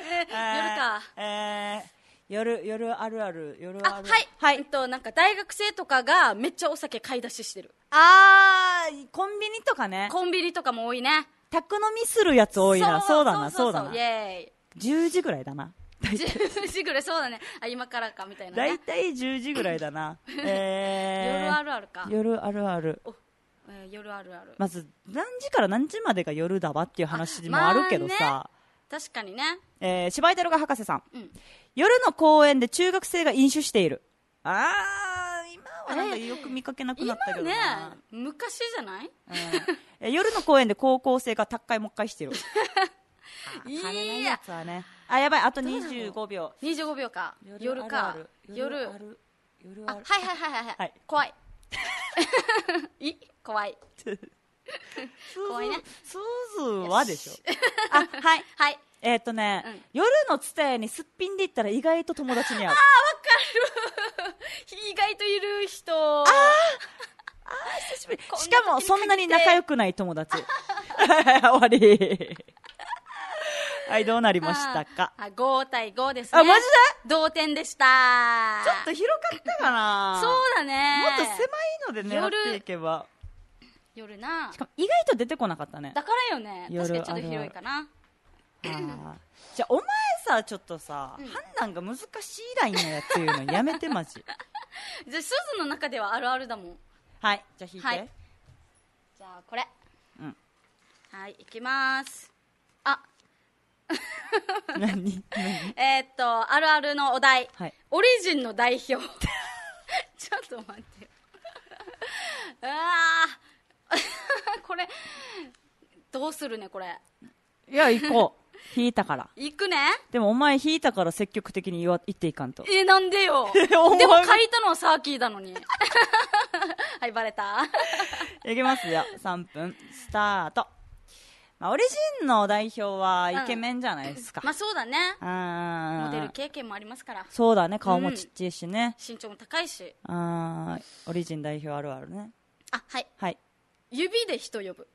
夜か。 えー、夜、夜あるある、夜あ、 ある。 はい。 はい。 えっと、なんか大学生とかがめっちゃお酒買い出ししてる。 あー、コンビニとかね。 コンビニとかも多いね。 宅飲みするやつ多いな。そうだな、そうだな。 イェーイ。 じゅうじぐらいだな。 じゅうじぐらい、そうだね。あ、今からか、みたいなね。 だいたいじゅうじぐらいだな。えー、 夜あるあるか。 夜あるある。 えー、夜あるある。 まず、何時から何時までが夜だわっていう話もあるけどさ。まあね、 確かにね。 えー、柴井太郎が博士さん、 うん。夜の公園で中学生が飲酒している。あー、今はなんかよく見かけなくなったけどな。 今ね、昔じゃない、 うん、夜の公園で高校生が高いもっかいしてる。 いあれないやつはね。あ、やばい、あとにじゅうごびょう。 にじゅうごびょうか。夜か。夜。 夜ある。夜ある。 はいはいはいはい。はい、怖い。い怖い。怖いね。 すずはでしょ。あ、はい。 はい。 えっとね、うん、夜のツタヤにすっぴんで行ったら意外と友達に会う。あー、わかる。意外といる人。 あー。あー、久しぶり。しかも、そんなに仲良くない友達。終わり。はい、どうなりましたか。 あ、ごたいごですね。 あ、マジで同点でした。 ちょっと広かったかな。 そうだね。 もっと狭いので狙っていけば。 夜な。 しかも意外と出てこなかったね。 だからよね。確かにちょっと広いかな。 あじゃあお前さ、ちょっとさ、うん、判断が難しいラインのやついうのやめてマジ。 じゃあすずの中ではあるあるだもん。 はい、じゃあ引いて、はい、 じゃあこれ、 うん、 はい、いきます。あ何えっとあるあるのお題、はい、オリジンの代表。ちょっと待ってよ。あこれどうするねこれ。 いや行こう。引いたから。 行くね。 でもお前引いたから積極的に言わ言っていかんと。 えー、なんでよ。でも書いたのはサーキーだのに。はい、バレた。 いきますよ。さんぷんスタート。まあ、オリジンの代表はイケメンじゃないですか。 うん、まあそうだね。 あモデル経験もありますから。 そうだね。顔もちっちゃいしね、 うん、身長も高いし。 あオリジン代表あるあるね。 あ、はい、 はい、 指で人呼ぶ。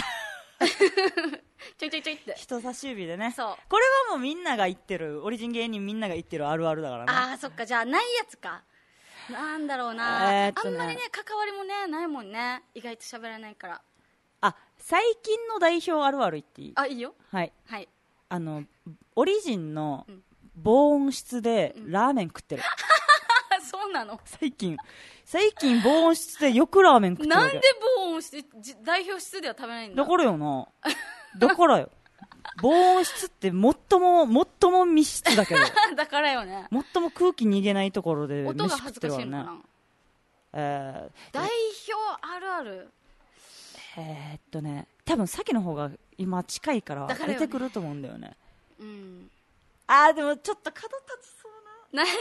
ちょいちょいちょいって人差し指でね。 そう、 これはもうみんなが言ってる、オリジン芸人みんなが言ってるあるあるだからね。 ああ、そっか。じゃあないやつか。なんだろうな、えー、ね、あんまりね関わりもねないもんね。意外と喋らないから。あ、 最近の代表あるある言っていい？ あ、いいよ。 はい、 はい、 あのオリジンの防音室でラーメン食ってる、 うん、そうなの。 最近最近防音室でよくラーメン食ってるわけ。 なんで防音室代表室では食べないんだ。 だからよな。だからよ。防音室って最も最も密室だけど。 だからよね。 最も空気逃げないところで音が恥ずかしいのかな。 えー、 代表あるある。 えー、っとね、多分さっきの方が今近いから出てくると思うんだよね。 うん。 あーでもちょっと角立ちそうな。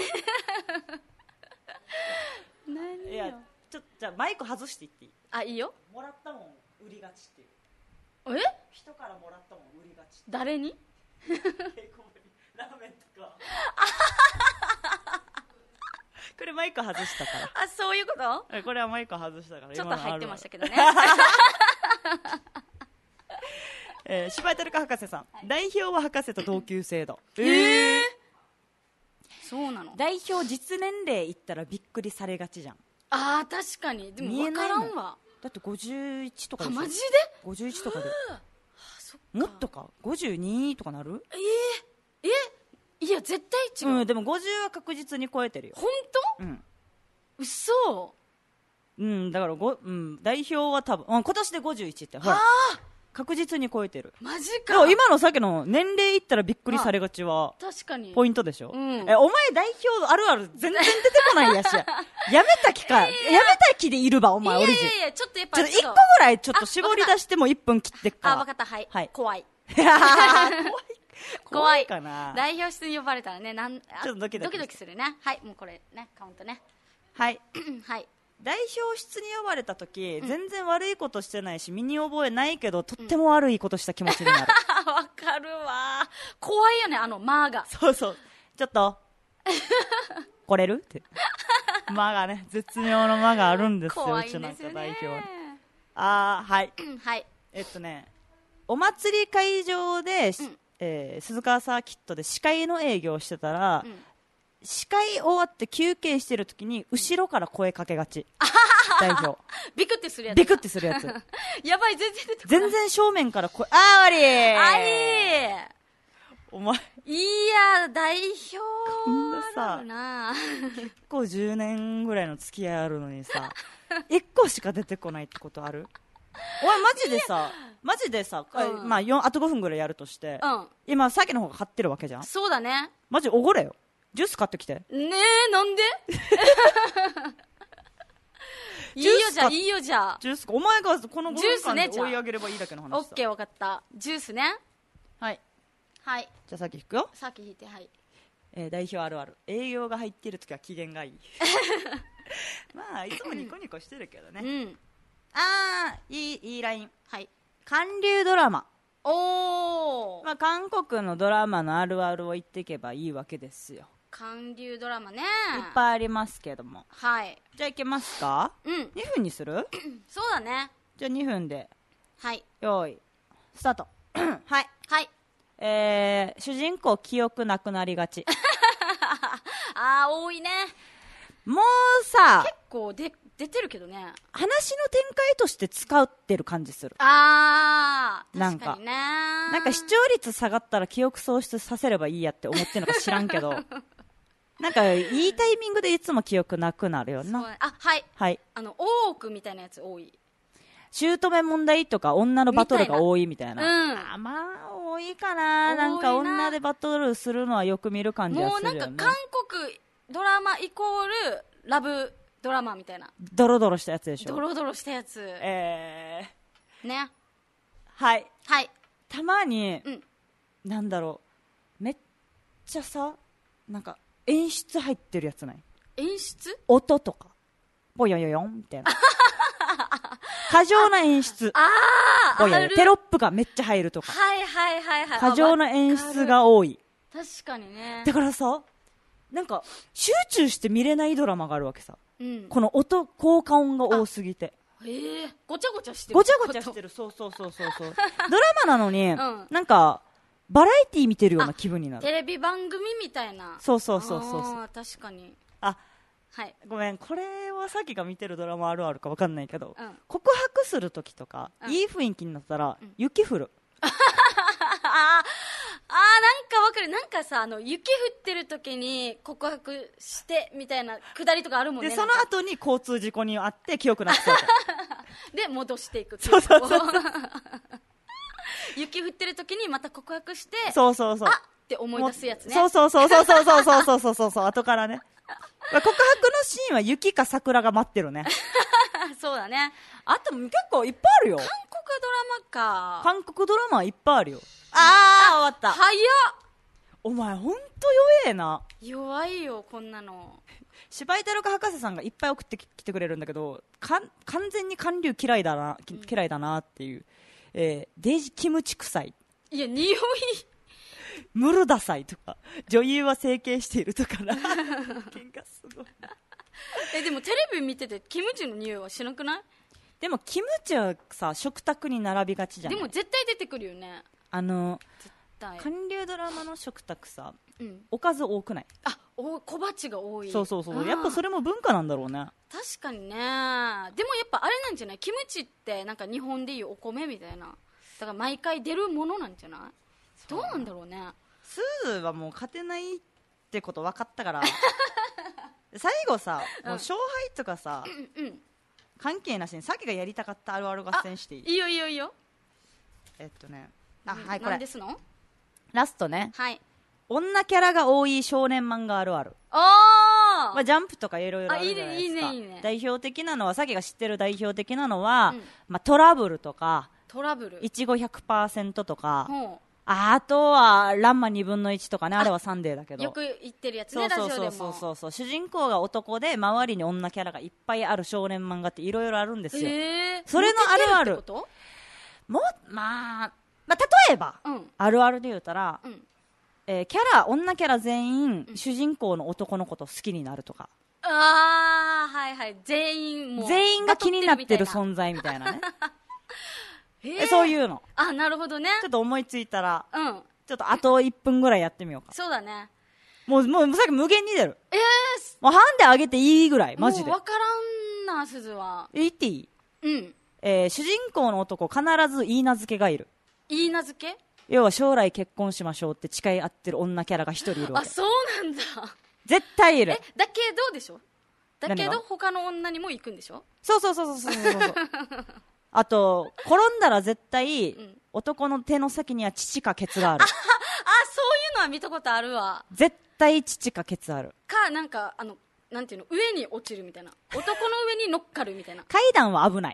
何？ いやちょっとじゃあマイク外していっていい？ あ、いいよ。 もらったもん売りがちっていう。 え？ 人からもらったもん売りがち。 誰に？ ラーメンとか。これマイク外したから。 あ、そういうこと？ これはマイク外したから。 ちょっと入ってましたけどね。 えー、柴井照博士さん、はい、代表は博士と同級生だ。 えー、そうなの？ 代表実年齢言ったらびっくりされがちじゃん。 あー確かに。でも分からんわ。 だってごじゅういちとかでしょ。 マジでごじゅういちとかで。 はあ、そっか。 もっとかごじゅうにとかなる？ えー、えいや絶対違う、 うん、でもごじゅうは確実に超えてるよ。 本当？ うん、 嘘。 うん、だからご、うん、代表は多分、うん、今年でごじゅういちってほら確実に超えてる。 マジか。 今のさっきの年齢言ったらびっくりされがちは確かにポイントでしょ、 うん、 えお前代表あるある全然出てこないやしやめた気か、やめた気でいるばお前。オリジンいやいやちょっとやっぱちょっといっこぐらいちょっと絞り出してもいっぷん切ってっから。 あ、分かった。はい、はい、怖い怖い怖いかな。 代表室に呼ばれたらね、なんちょっとドキドキドキドキするね。はい、もうこれねカウントね。 はいはい代表室に呼ばれた時、うん、全然悪いことしてないし身に覚えないけどとっても悪いことした気持ちになる。 わかるわ。怖いよね、あの間が。 そうそう、ちょっと来れるって間がね、絶妙の間があるんですよ。 怖いんですよね、 うちなんか代表は。あーはい、 はい、 えっとねお祭り会場で、うん、 えー、鈴鹿サーキットで司会の営業をしてたら、 うん、 司会終わって休憩してる時に後ろから声かけがち代表ビクってするやつビクってするやつやばい、全然出てこない。 全然正面から声、あーわりーあいお前いや代表こんなさあるな結構じゅうねんぐらいの付き合いあるのにさいっこしか出てこないってことある？お前マジでさマジでさ、 うん、 まあよんあとごふんぐらいやるとして、 うん、 今さっきの方が買ってるわけじゃん。 そうだね。 マジおごれよ、ジュース買ってきて。 ねえ、なんでいいよじゃあいいよじゃあジュースか、お前がこのごふん間ねで追い上げればいいだけの話さ。 オッケー、分かった。ジュースね。 はいはい、 じゃあさっき引くよ。 さっき引いて、はい、 えー、代表あるある、営業が入ってるときは機嫌がいいまあいつもニコニコしてるけどね、 うん、 あーいいいいライン。 はい、 韓流ドラマ、 おー、 まあ、韓国のドラマのあるあるを言っていけばいいわけですよ。 韓流ドラマね、 いっぱいありますけども。 はい、 じゃあいけますか？ うんにふんにする？ そうだね。 じゃあにふんではい、 用意スタートはいはい、 えー、主人公記憶なくなりがちあー多いね。 もうさ結構で出てるけどね。 話の展開として使ってる感じする。 あーなんか確かにね。 なんか視聴率下がったら記憶喪失させればいいやって思ってるのか知らんけどなんかいいタイミングでいつも記憶なくなるよそうな。 あ、はい、 はい、 あの大奥みたいなやつ多い。 姑問題とか女のバトルが多いみたいな。 みたいなうんあ、まあ多いかな。なんか女でバトルするのはよく見る感じはもうするよね。 なんか韓国ドラマイコールラブドラマみたいなドロドロしたやつでしょ。 ドロドロしたやつ。 えー、 ね。 はい。 はい。 たまに、 うん、 なんだろう、めっちゃさ、なんか演出入ってるやつない？ 演出？ 音とかぽよよよんみたいな過剰な演出。 ああ、 ぽよよテロップがめっちゃ入るとか、 はいはいはいはい、 過剰な演出が多い。 確かにね。 だからさ、なんか集中して見れないドラマがあるわけさ、 うん、 この音効果音が多すぎて。 えー、ごちゃごちゃしてる。 ごちゃごちゃしてる。そうそうそうそうそうドラマなのに、 うん、 なんかバラエティー見てるような気分になる。 テレビ番組みたいな。 そうそうそうそうそう。 あ確かに。 あ、 はい、 ごめん、これはさっきが見てるドラマあるあるか分かんないけど、 うん、 告白するときとか、うん、いい雰囲気になったら、うん、雪降るああー、なんかわかる。なんかさ、あの雪降ってる時に告白してみたいなくだりとかあるもんね。 でその後に交通事故にあって記憶なくそうで戻していく。 そうそうそう雪降ってる時にまた告白して、 そうそうそう、 あって思い出すやつね。 そうそうそうそうそうそうそうそうそうそう後からね告白のシーンは雪か桜が待ってるねそうだね。 あと結構いっぱいあるよ。 韓国ドラマか。 韓国ドラマはいっぱいあるよ。ああ、終わった。 早っ。 お前ほんと弱えな。 弱いよこんなの。 芝居太郎博士さんがいっぱい送ってきてくれるんだけど、かん完全に韓流嫌いだな、うん、嫌いだなっていう、えー、デイジキムチ臭い、 いや匂いムルダサいとか、女優は整形しているとかな喧嘩すごいえでもテレビ見ててキムチの匂いはしなくない？ でもキムチはさ食卓に並びがちじゃない？ でも絶対出てくるよね。 あの絶対韓流ドラマの食卓さ、 うん、 おかず多くない？ あお小鉢が多い。 そうそうそう、やっぱそれも文化なんだろうね。 確かにね。でもやっぱあれなんじゃない？キムチってなんか日本でいうお米みたいな、だから毎回出るものなんじゃない？どうなんだろうね。 スーはもう勝てないってこと分かったから最後さ、もう勝敗とかさ、 うんうん、 関係なしにさっきがやりたかったあるある合戦していい？ いいよいいよいいよ。 えっとね、あ、はい、これ何ですの？ ラストね、 はい、 女キャラが多い少年漫画あるある。 あー、 まあ、ジャンプとかいろいろあるじゃないですか。 あ、いいねいいねいいね。 代表的なのはさっきが知ってる代表的なのは、 うん、 まあ、トラブルとかトラブルいちご ひゃくパーセント とか、 ほう、 あとはランマにぶんのいちとかね、あれはサンデーだけどよく言ってるやつね。 そうそうそうそうそうそう、主人公が男で周りに女キャラがいっぱいある少年漫画っていろいろあるんですよ。 へー、 それのあるあるモテてってこと？ もまあ、まあ、例えば、 うん、 あるあるで言うたら、 うんえー、キャラ女キャラ全員、うん、主人公の男の子と好きになるとか、 あー、はいはい、全員もう全員が気になってる存在みたいなねえそういうのあ、なるほどね。 ちょっと思いついたら、 うん、 ちょっとあといっぷんぐらいやってみようか。 そうだね。 もう、もう、さっき無限に出る。 えー、 もうハンデ上げていいぐらい、マジで。 もう分からんな、鈴は。 言っていい？ うん。 えー、主人公の男、必ず言い名付けがいる。 言い名付け？ 要は将来結婚しましょうって誓い合ってる女キャラが一人いるわけ。 あ、そうなんだ。 絶対いる。 え、だけどでしょ？だけ何がど他の女にも行くんでしょ？ そうそうそうそうそうそうそう。あと、転んだら絶対、 うん、 男の手の先には乳かケツがある。 あ、あ、そういうのは見たことあるわ。 絶対乳かケツある。 か、なんか、あの、なんていうの、上に落ちるみたいな。男の上に乗っかるみたいな。 階段は危ない。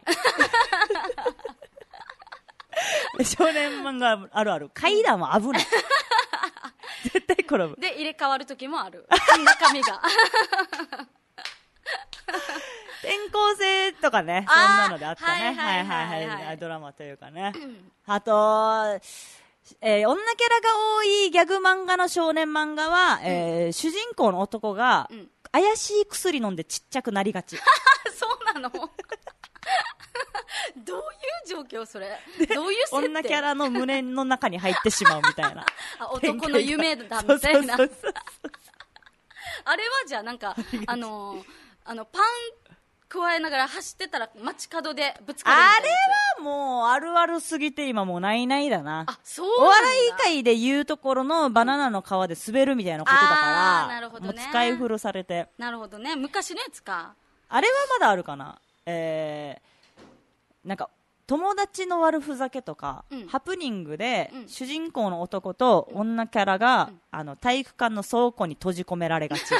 少年漫画あるある。階段は危ない。絶対転ぶ。 で、入れ替わる時もある。中身が。 転校生とかね、そんなのであったね。はいはいはい。ドラマというかね。うん、あと、えー、女キャラが多いギャグ漫画の少年漫画は、うん、えー、主人公の男が、うん、怪しい薬飲んでちっちゃくなりがち。 そうなの？どういう状況それ？どういう設定？ 女キャラの胸の中に入ってしまうみたいな。 あ、男の夢だみたいな。あれはじゃあなんか、あのー、あの、パン加えながら走ってたら街角でぶつかるみたいな。 あれはもうあるあるすぎて今もうないないだな。 あ、そうなんだ。 お笑い界で言うところのバナナの皮で滑るみたいなことだから、 あー、なるほどね。 もう使い古されて。 なるほどね。昔のやつか。 あれはまだあるかな。えー、なんか友達の悪ふざけとか、うん、ハプニングで、うん、主人公の男と女キャラが、うん、あの体育館の倉庫に閉じ込められがち。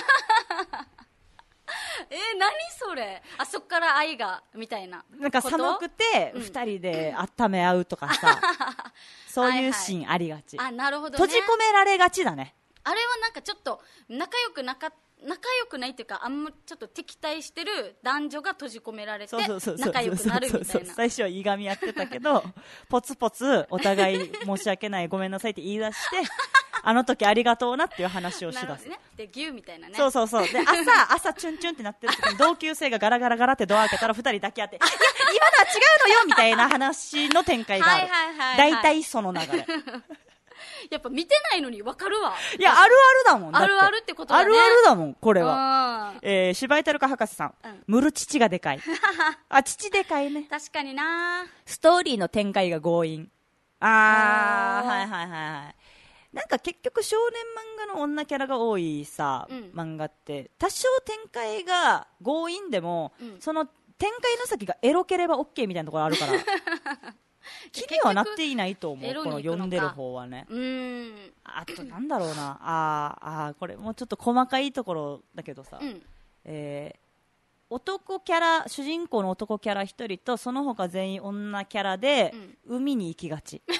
えー、何それ？あ、そっから愛がみたいな。 なんか寒くて二人で温め合うとかさ、うん、そういうシーンありがち。 はいはい、あ、なるほどね。 閉じ込められがちだね。 あれはなんかちょっと仲良くなか仲良くないっていうか、あんまちょっと敵対してる男女が閉じ込められて仲良くなるみたいな。 最初はいがみやってたけど、ポツポツお互い申し訳ない、ごめんなさいって言い出して。あの時ありがとうなっていう話をしだす、 ね、でギューみたいなね。 そうそうそう。で朝朝チュンチュンってなってる時に同級生がガラガラガラってドア開けたら二人抱き合っていや今のは違うのよみたいな話の展開がある。はいはいはいはい、大体その流れ。 やっぱ見てないのに分かるわ。 いやあるあるだもん。 あるあるってことだね。 あるあるだもんこれは。えー、柴井太郎博士さん、うん、むる父がでかい。あ、父でかいね。 確かにな。 ストーリーの展開が強引。あーはいはいはいはい。なんか結局少年漫画の女キャラが多いさ、うん、漫画って多少展開が強引でも、うん、その展開の先がエロければ OK みたいなところあるから気にはなっていないと思う。この読んでる方はね。うーん、あとなんだろうなああこれもうちょっと細かいところだけどさ、うん、えー、男キャラ主人公の男キャラ一人とその他全員女キャラで、うん、海に行きがち。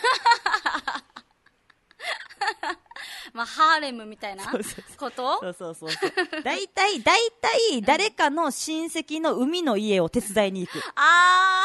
まあ、ハーレムみたいなことそうそうそうそう大体大体誰かの親戚の海の家を手伝いに行く。あ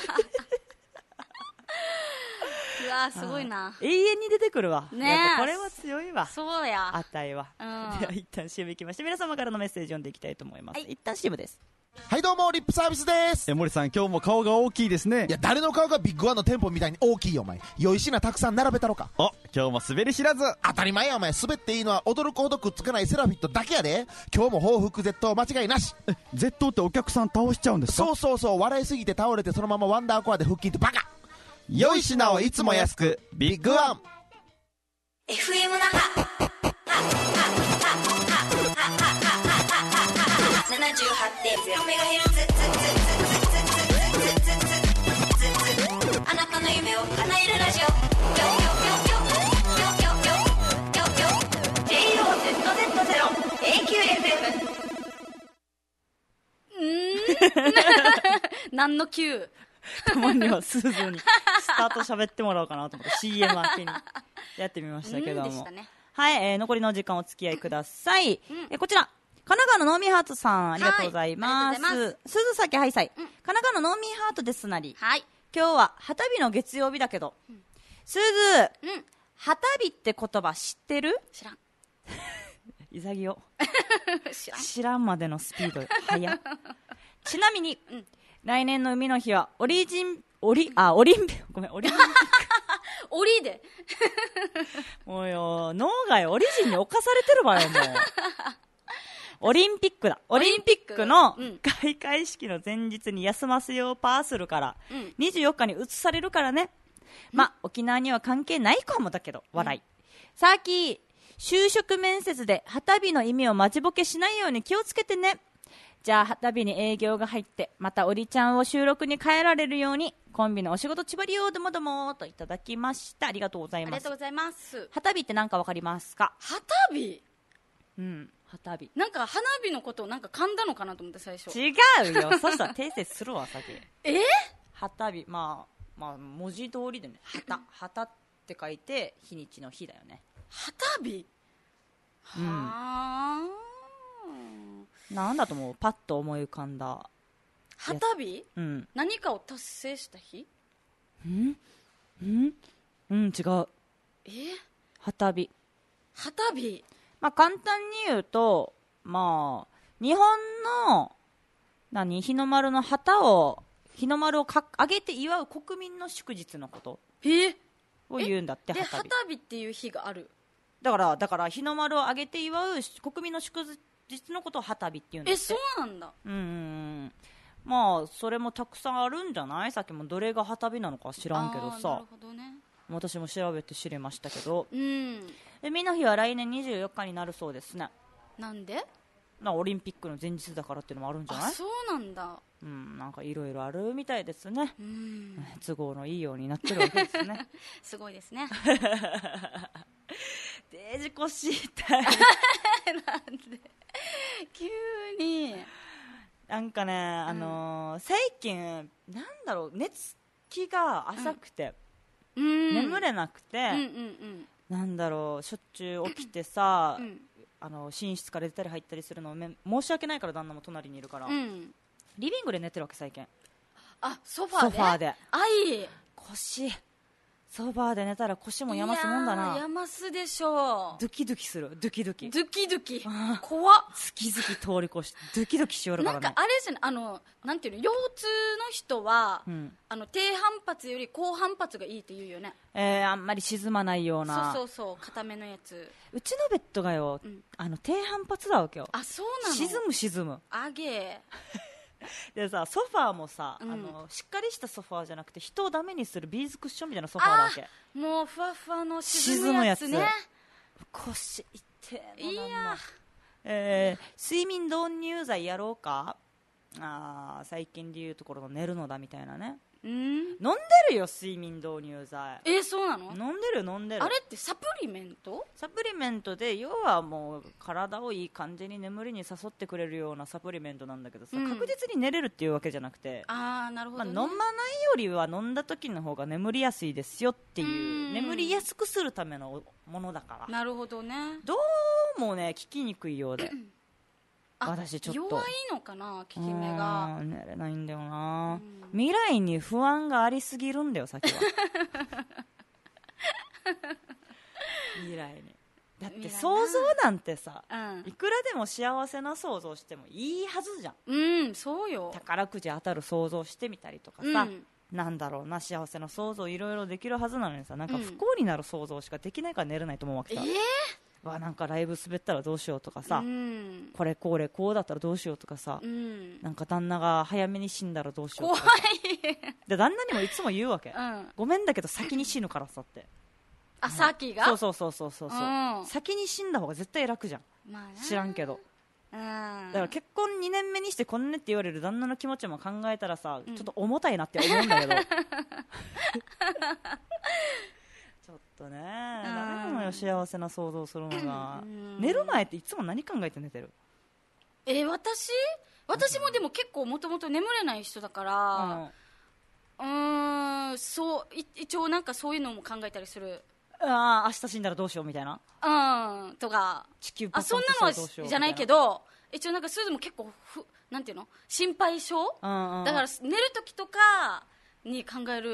ーうわすごいな。 永遠に出てくるわ、ね、やっぱこれは強いわ。 そうやあたいは、うん、では一旦 シーエム 行きまして皆様からのメッセージ読んでいきたいと思います、はい、一旦 シーエム です。 はいどうもリップサービスです。 え森さん今日も顔が大きいですね。 いや誰の顔がビッグワンの店舗みたいに大きいよお前。良い品たくさん並べたろか。 あ今日も滑り知らず。 当たり前やお前。滑っていいのは驚くほどくっつかないセラフィットだけやで。今日も報復絶倒間違いなし。 え絶倒ってお客さん倒しちゃうんですか。 そうそうそう笑いすぎて倒れてそのままワンダーコアで腹筋ってバカ。 良い品をいつも安くビッグワン。 エフエム 那覇ななじゅうはちてんゼロメガヘルツ。あなたの夢を叶えるラジオ。ジェイオーゼットゼットゼロ エーキューエフエム。うーん何の Q。 たまにはスーズーにスタート喋ってもらおうかなと思って シーエム 明けにやってみましたけども、ね、はい、えー、残りの時間お付き合いください、うん、えー、こちら神奈川のノーミーハートさんありがとうございます。鈴崎ハイサイ、うん、神奈川のノーミーハートですなり、はい、今日は旗日の月曜日だけど、うん、鈴、うん、旗日って言葉知ってる？ 知らん潔知らん知らんまでのスピード早っちなみに、うん、来年の海の日はオリジンオリあオリンピごめんオリンピック檻でもうよ脳外オリジンに侵されてるわよもうオリンピックだ。オリンピックの開会式の前日に休ませようパーするから、うん、にじゅうよっかに移されるからね。まあ、沖縄には関係ないかもだけど、笑い。うん、さっき、就職面接で旗日の意味を待ちぼけしないように気をつけてね。じゃあ、旗日に営業が入って、またおりちゃんを収録に変えられるように、コンビのお仕事ちばりようどもどもといただきました。ありがとうございます。 ありがとうございます。 旗日って何かわかりますか？ 旗日？ うん。旗日なんか花火のことをなんか噛んだのかなと思って最初。 違うよそしたら訂正するわ先えー、 旗日まあまあ文字通りでね旗旗って書いて日にちの日だよね旗日、 うん、はあなんだと思うパッと思い浮かんだ旗日、 うん、 何かを達成した日うんうんうん違うえ旗日旗日まあ、簡単に言うと、まあ、日本の何日の丸の旗を日の丸をか上げて祝う国民の祝日のことを言うんだって旗日。 旗日っていう日がある。 だからだから日の丸を上げて祝う国民の祝日のことを旗日って言うんだって。 えそうなんだ。 うんうんまあそれもたくさんあるんじゃない？さっきもどれが旗日なのか知らんけどさ。 なるほどね。 私も調べて知れましたけど、 うん、 海の日は来年にじゅうよっかになるそうですね。 なんで？ なオリンピックの前日だからっていうのもあるんじゃない？ あそうなんだ。 うん、なんかいろいろあるみたいですね。 うん、 都合のいいようになってるわけですね。 すごいですね。 デージ腰痛い。 なんで？急に。 なんかね、あのー、最近なんだろう寝つきが浅くて。うん眠れなくて、うんうんうん、なんだろうしょっちゅう起きてさ、うん、あの寝室から出たり入ったりするのめ申し訳ないから旦那も隣にいるから、うん、リビングで寝てるわけ最近あソファーでソファーであい腰ソファーで寝たら腰もやますもんだな。 やますでしょう。 ドキドキするドキドキドキドキ怖っ。 ズキズキ通り越してドキドキしよるからね。 なんかあれじゃないあのなんていうの腰痛の人は、うん、あの低反発より高反発がいいって言うよね。 えー、あんまり沈まないようなそうそうそう固めのやつ。 うちのベッドがよ、うん、あの低反発だわけよ。 あそうなの。 沈む沈むあげでさソファーもさ、うん、あのしっかりしたソファーじゃなくて人をダメにするビーズクッションみたいなソファーだわけ。 もうふわふわの沈むやつね。 腰痛えの。いや、 えー、睡眠導入剤やろうか。あ最近でいうところの寝るのだみたいなね。ん飲んでるよ睡眠導入剤。 えー、そうなの？ 飲んでる飲んでる。 あれってサプリメント？ サプリメントで要はもう体をいい感じに眠りに誘ってくれるようなサプリメントなんだけどさ、うん、確実に寝れるっていうわけじゃなくて、 あーなるほどね。 まあ、飲まないよりは飲んだ時の方が眠りやすいですよっていう、う眠りやすくするためのものだから。 なるほどね。 どうもね効きにくいようで私ちょっと弱いのかな効き目が。 寝れないんだよな。未来に不安がありすぎるんだよ先は。未来にだって想像なんてさ、うん、いくらでも幸せな想像してもいいはずじゃん。 うんそうよ。 宝くじ当たる想像してみたりとかさ、うん、なんだろうな幸せな想像いろいろできるはずなのにさなんか不幸になる想像しかできないから寝れないと思うわけさ、 えーわなんかライブ滑ったらどうしようとかさ、 うん、 これこれこうだったらどうしようとかさ、うん、なんか旦那が早めに死んだらどうしようとか怖いで旦那にもいつも言うわけ、 うん、 ごめんだけど先に死ぬからさってあさっきがそうそうそうそうそう、うん、先に死んだ方が絶対楽じゃん、 まあ、 知らんけど、 うん、 だから結婚にねんめにしてこんねって言われる旦那の気持ちも考えたらさ、うん、ちょっと重たいなって思うんだけどちょっとね、ダメなのよ幸せな想像するのが。寝る前っていつも何考えて寝てる？ えー、私私もでも結構もともと眠れない人だから、うん、うーんそう一応なんかそういうのも考えたりする。 ああ明日死んだらどうしようみたいなうんとか地球あそんなのはじゃないけど一応なんかそういうのも結構ふなんていうの心配性、うんうん、だから寝る時とかに考える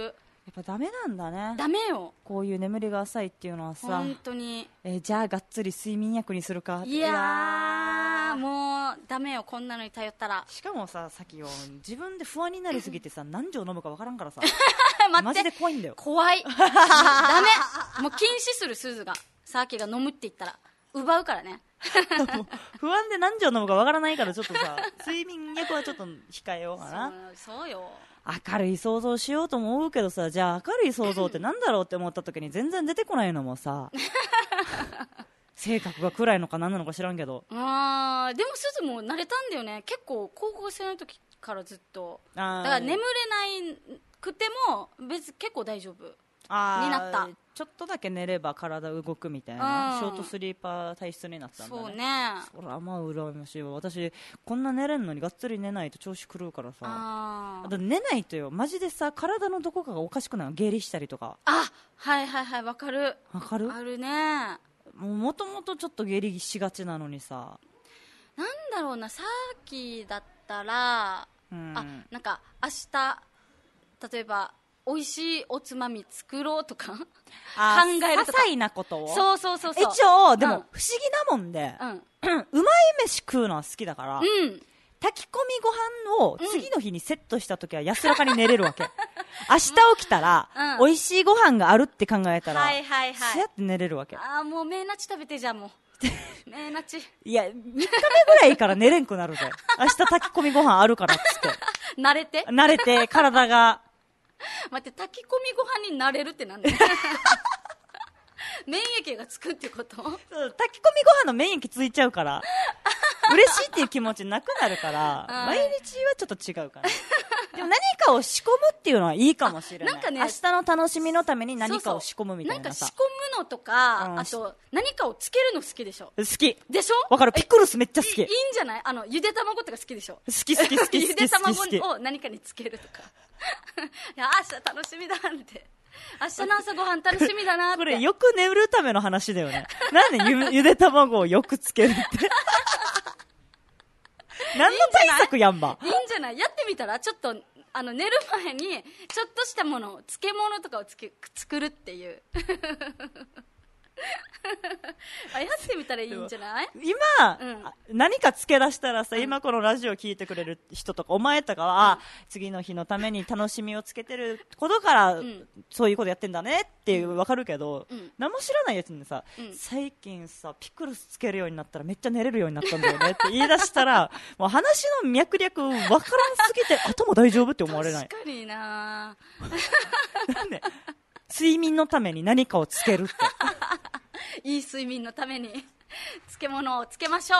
やっぱダメなんだね。 ダメよ、 こういう眠りが浅いっていうのはさ、 本当に。 えーじゃあがっつり睡眠薬にするか。 いやーもうダメよ、こんなのに頼ったら。 しかもさ、さっきよ自分で不安になりすぎてさ何錠飲むかわからんからさ待ってマジで怖いんだよ。 怖いダメ、もう禁止する、すずがさっきが飲むって言ったら奪うからね不安で何錠飲むかわからないからちょっとさ睡眠薬はちょっと控えようかな。 そう、そうよ。 明るい想像しようとも思うけどさ、じゃあ明るい想像ってなんだろうって思った時に全然出てこないのもさ性格が暗いのか何なのか知らんけど。 あーでもすずも慣れたんだよね、結構高校生の時からずっと。だあーから眠れないくても別結構大丈夫あーになった。 ちょっとだけ寝れば体動くみたいうんなショートスリーパー体質になったんだね。 そうね。 そらまあ羨ましいわ。私こんな寝れんのにがっつり寝ないと調子狂うからさ。 あーあと寝ないとよマジでさ体のどこかがおかしくないの。下痢したりとか。 あ、はいはいはい、わかる。 わかる。 あるね。 もともとちょっと下痢しがちなのにさ。 なんだろうな、さっきだったら、 うんあ、なんか明日例えば美味しいおつまみ作ろうとか考あーえるとか。 些細なことを。 そうそうそうそう。 一応でもうん不思議なもんで、 うんうまい飯食うのは好きだから、 うん炊き込みご飯を次の日にセットした時は安らかに寝れるわけ。明日起きたら、 うん美味しいご飯があるって考えたら、 はいはいはいそうやって寝れるわけ。 あーもうメーナチ食べてじゃあもうメーナチいや、みっかめぐらいから寝れんくなるぜ。明日炊き込みご飯あるからっつって。 慣れて慣れて、体が。 待って、炊き込みご飯になれるってなんだ免疫がつくってこと。 そう炊き込みご飯の免疫ついちゃうから、嬉しいっていう気持ちなくなるから、 はい毎日はちょっと違うかな。でも何かを仕込むっていうのはいいかもしれない。 なんかね明日の楽しみのために何かを仕込むみたいなさ。 んか仕込むのとか、 うんあと何かをつけるの好きでしょ。 好き。 でしょ。 わかる。ピクルスめっちゃ好き。 いいいんじゃない。あのゆで卵とか好きでしょ。 好き好き好きゆ好き好で卵き好き。 を何かにつけるとかいや明日楽しみだって明日の朝ごはん楽しみだなってこれよく寝るための話だよね。なんでゆゆで卵をよくつけるって。何の対策やんば。 いいんじゃない。やってみたらちょっとあの寝る前にちょっとしたもの漬物とかをつけ作るっていうあやってみたらいいんじゃない。 今、 うん何か付け出したらさ、今このラジオ聞いてくれる人とかお前とかは、あ次の日のために楽しみをつけてることから、 んそういうことやってんだねっていう分かるけど、 うん何も知らないやつにさ、 うん最近さピクルスつけるようになったらめっちゃ寝れるようになったんだよねって言い出したらもう話の脈略分からんすぎて頭大丈夫って思われない。 確かにな。 なんで睡眠のために何かをつけるっていい睡眠のために漬物をつけましょ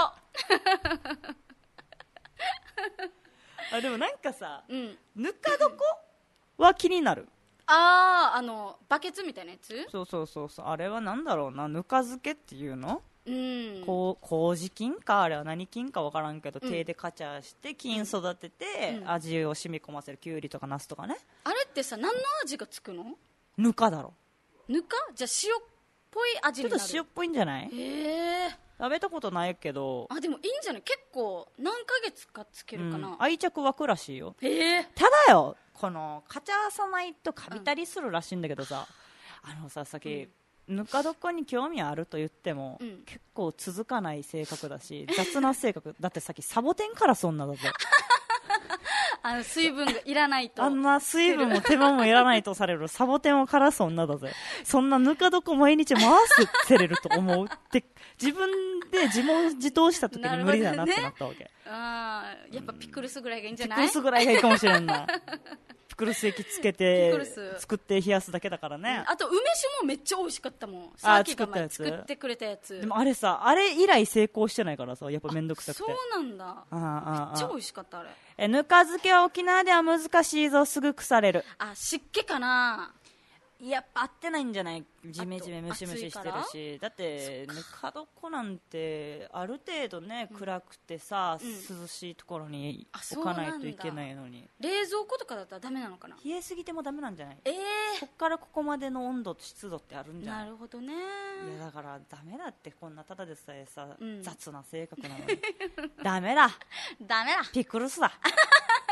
あでもなんかさ、 う。うん。 ぬか床は気になる。 ああ、あのバケツみたいなやつ。 そうそうそうそう、あれはなんだろうな、ぬか漬けっていうの、 うん。 こう麹菌かあれは何菌か分からんけど、 うん手でカチャして菌育てて、 うん味を染み込ませるきゅうりとかナスとかね。 あれってさ何の味がつくの。 ぬかだろ。 ぬかじゃあ塩っぽい味になる。 ちょっと塩っぽいんじゃない。 へえ。 食べたことないけど、 あでもいいんじゃない。結構何ヶ月かつけるかな。 うん愛着湧くらしいよ。 へえ。 ただよ、このカチャさないとカビたりするらしいんだけどさ、あのささっき、ぬか床に興味あると言っても、 うん結構続かない性格だし雑な性格だってさっきサボテンからそんなだぜあの水分がいらないと。 あんな水分も手間もいらないとされるサボテンをからす女だぜ。そんなぬか床毎日回せれると思うって自分で自問自答した時に無理だなってなったわけ。 あーやっぱピクルスぐらいがいいんじゃピない。 クルスぐらいがいいかもしれんな。ピクルス液つけピてクルス作って冷やすだけだからね。 あと梅酒もめっちゃ美味しかったもん。 あさっきが前作ったやつ作ってくれたやつ。 でもあれさ、あれ以来成功してないからさ、やっぱめんどくさくて。 そうなんだ。 ああああめっちゃ美味しかったあれ。 えぬか漬けは沖縄では難しいぞ、すぐ腐れる。 あ湿気かな。 やっぱ合ってないんじゃない。ジメジメムシムシしてる暑し、だってぬか床なんてある程度ね、暗くてさ、 うん涼しいところにあ置かないといけないのに、 冷蔵庫とかだったらダメなのかな。 冷えすぎてもダメなんじゃない。 えこっからここまでの温度と湿度ってあるんー、 じゃな。 ないるほどね。 いやだからダメだって、こんなただでさえさ、 うん雑な性格なのにダメだ、 ダメだ。 ピクルスだ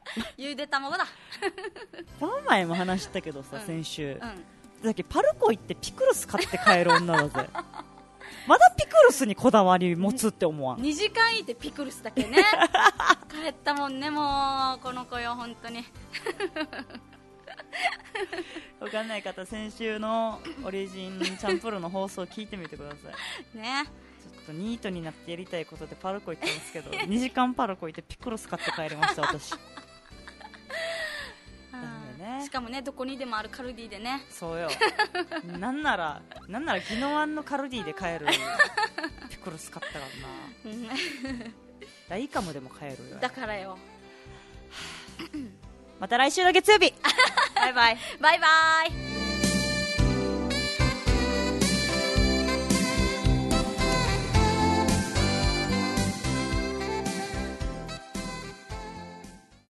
ゆで卵だ。 この前も話したけどさ、 うん先週、 うん、 だけパルコ行ってピクルス買って帰る女だぜ。まだピクルスにこだわり持つって思わん。 にじかんいてピクルスだけね。帰ったもんね、もうこの子よ本当に。 わかんない方、先週のオリジンチャンプルの放送を聞いてみてください。 ね、 ちょっとニートになってやりたいことでパルコ行ってますけど、にじかんパルコ行ってピクルス買って帰りました私。ね、 しかもね、どこにでもあるカルディでね。 そうよ。なんならなんなら宜野湾のカルディで買えるピクルス買ったからな。ダイカムでも買えるよ。 だからよ。 また来週の月曜日。バイバイ。 バイバイ。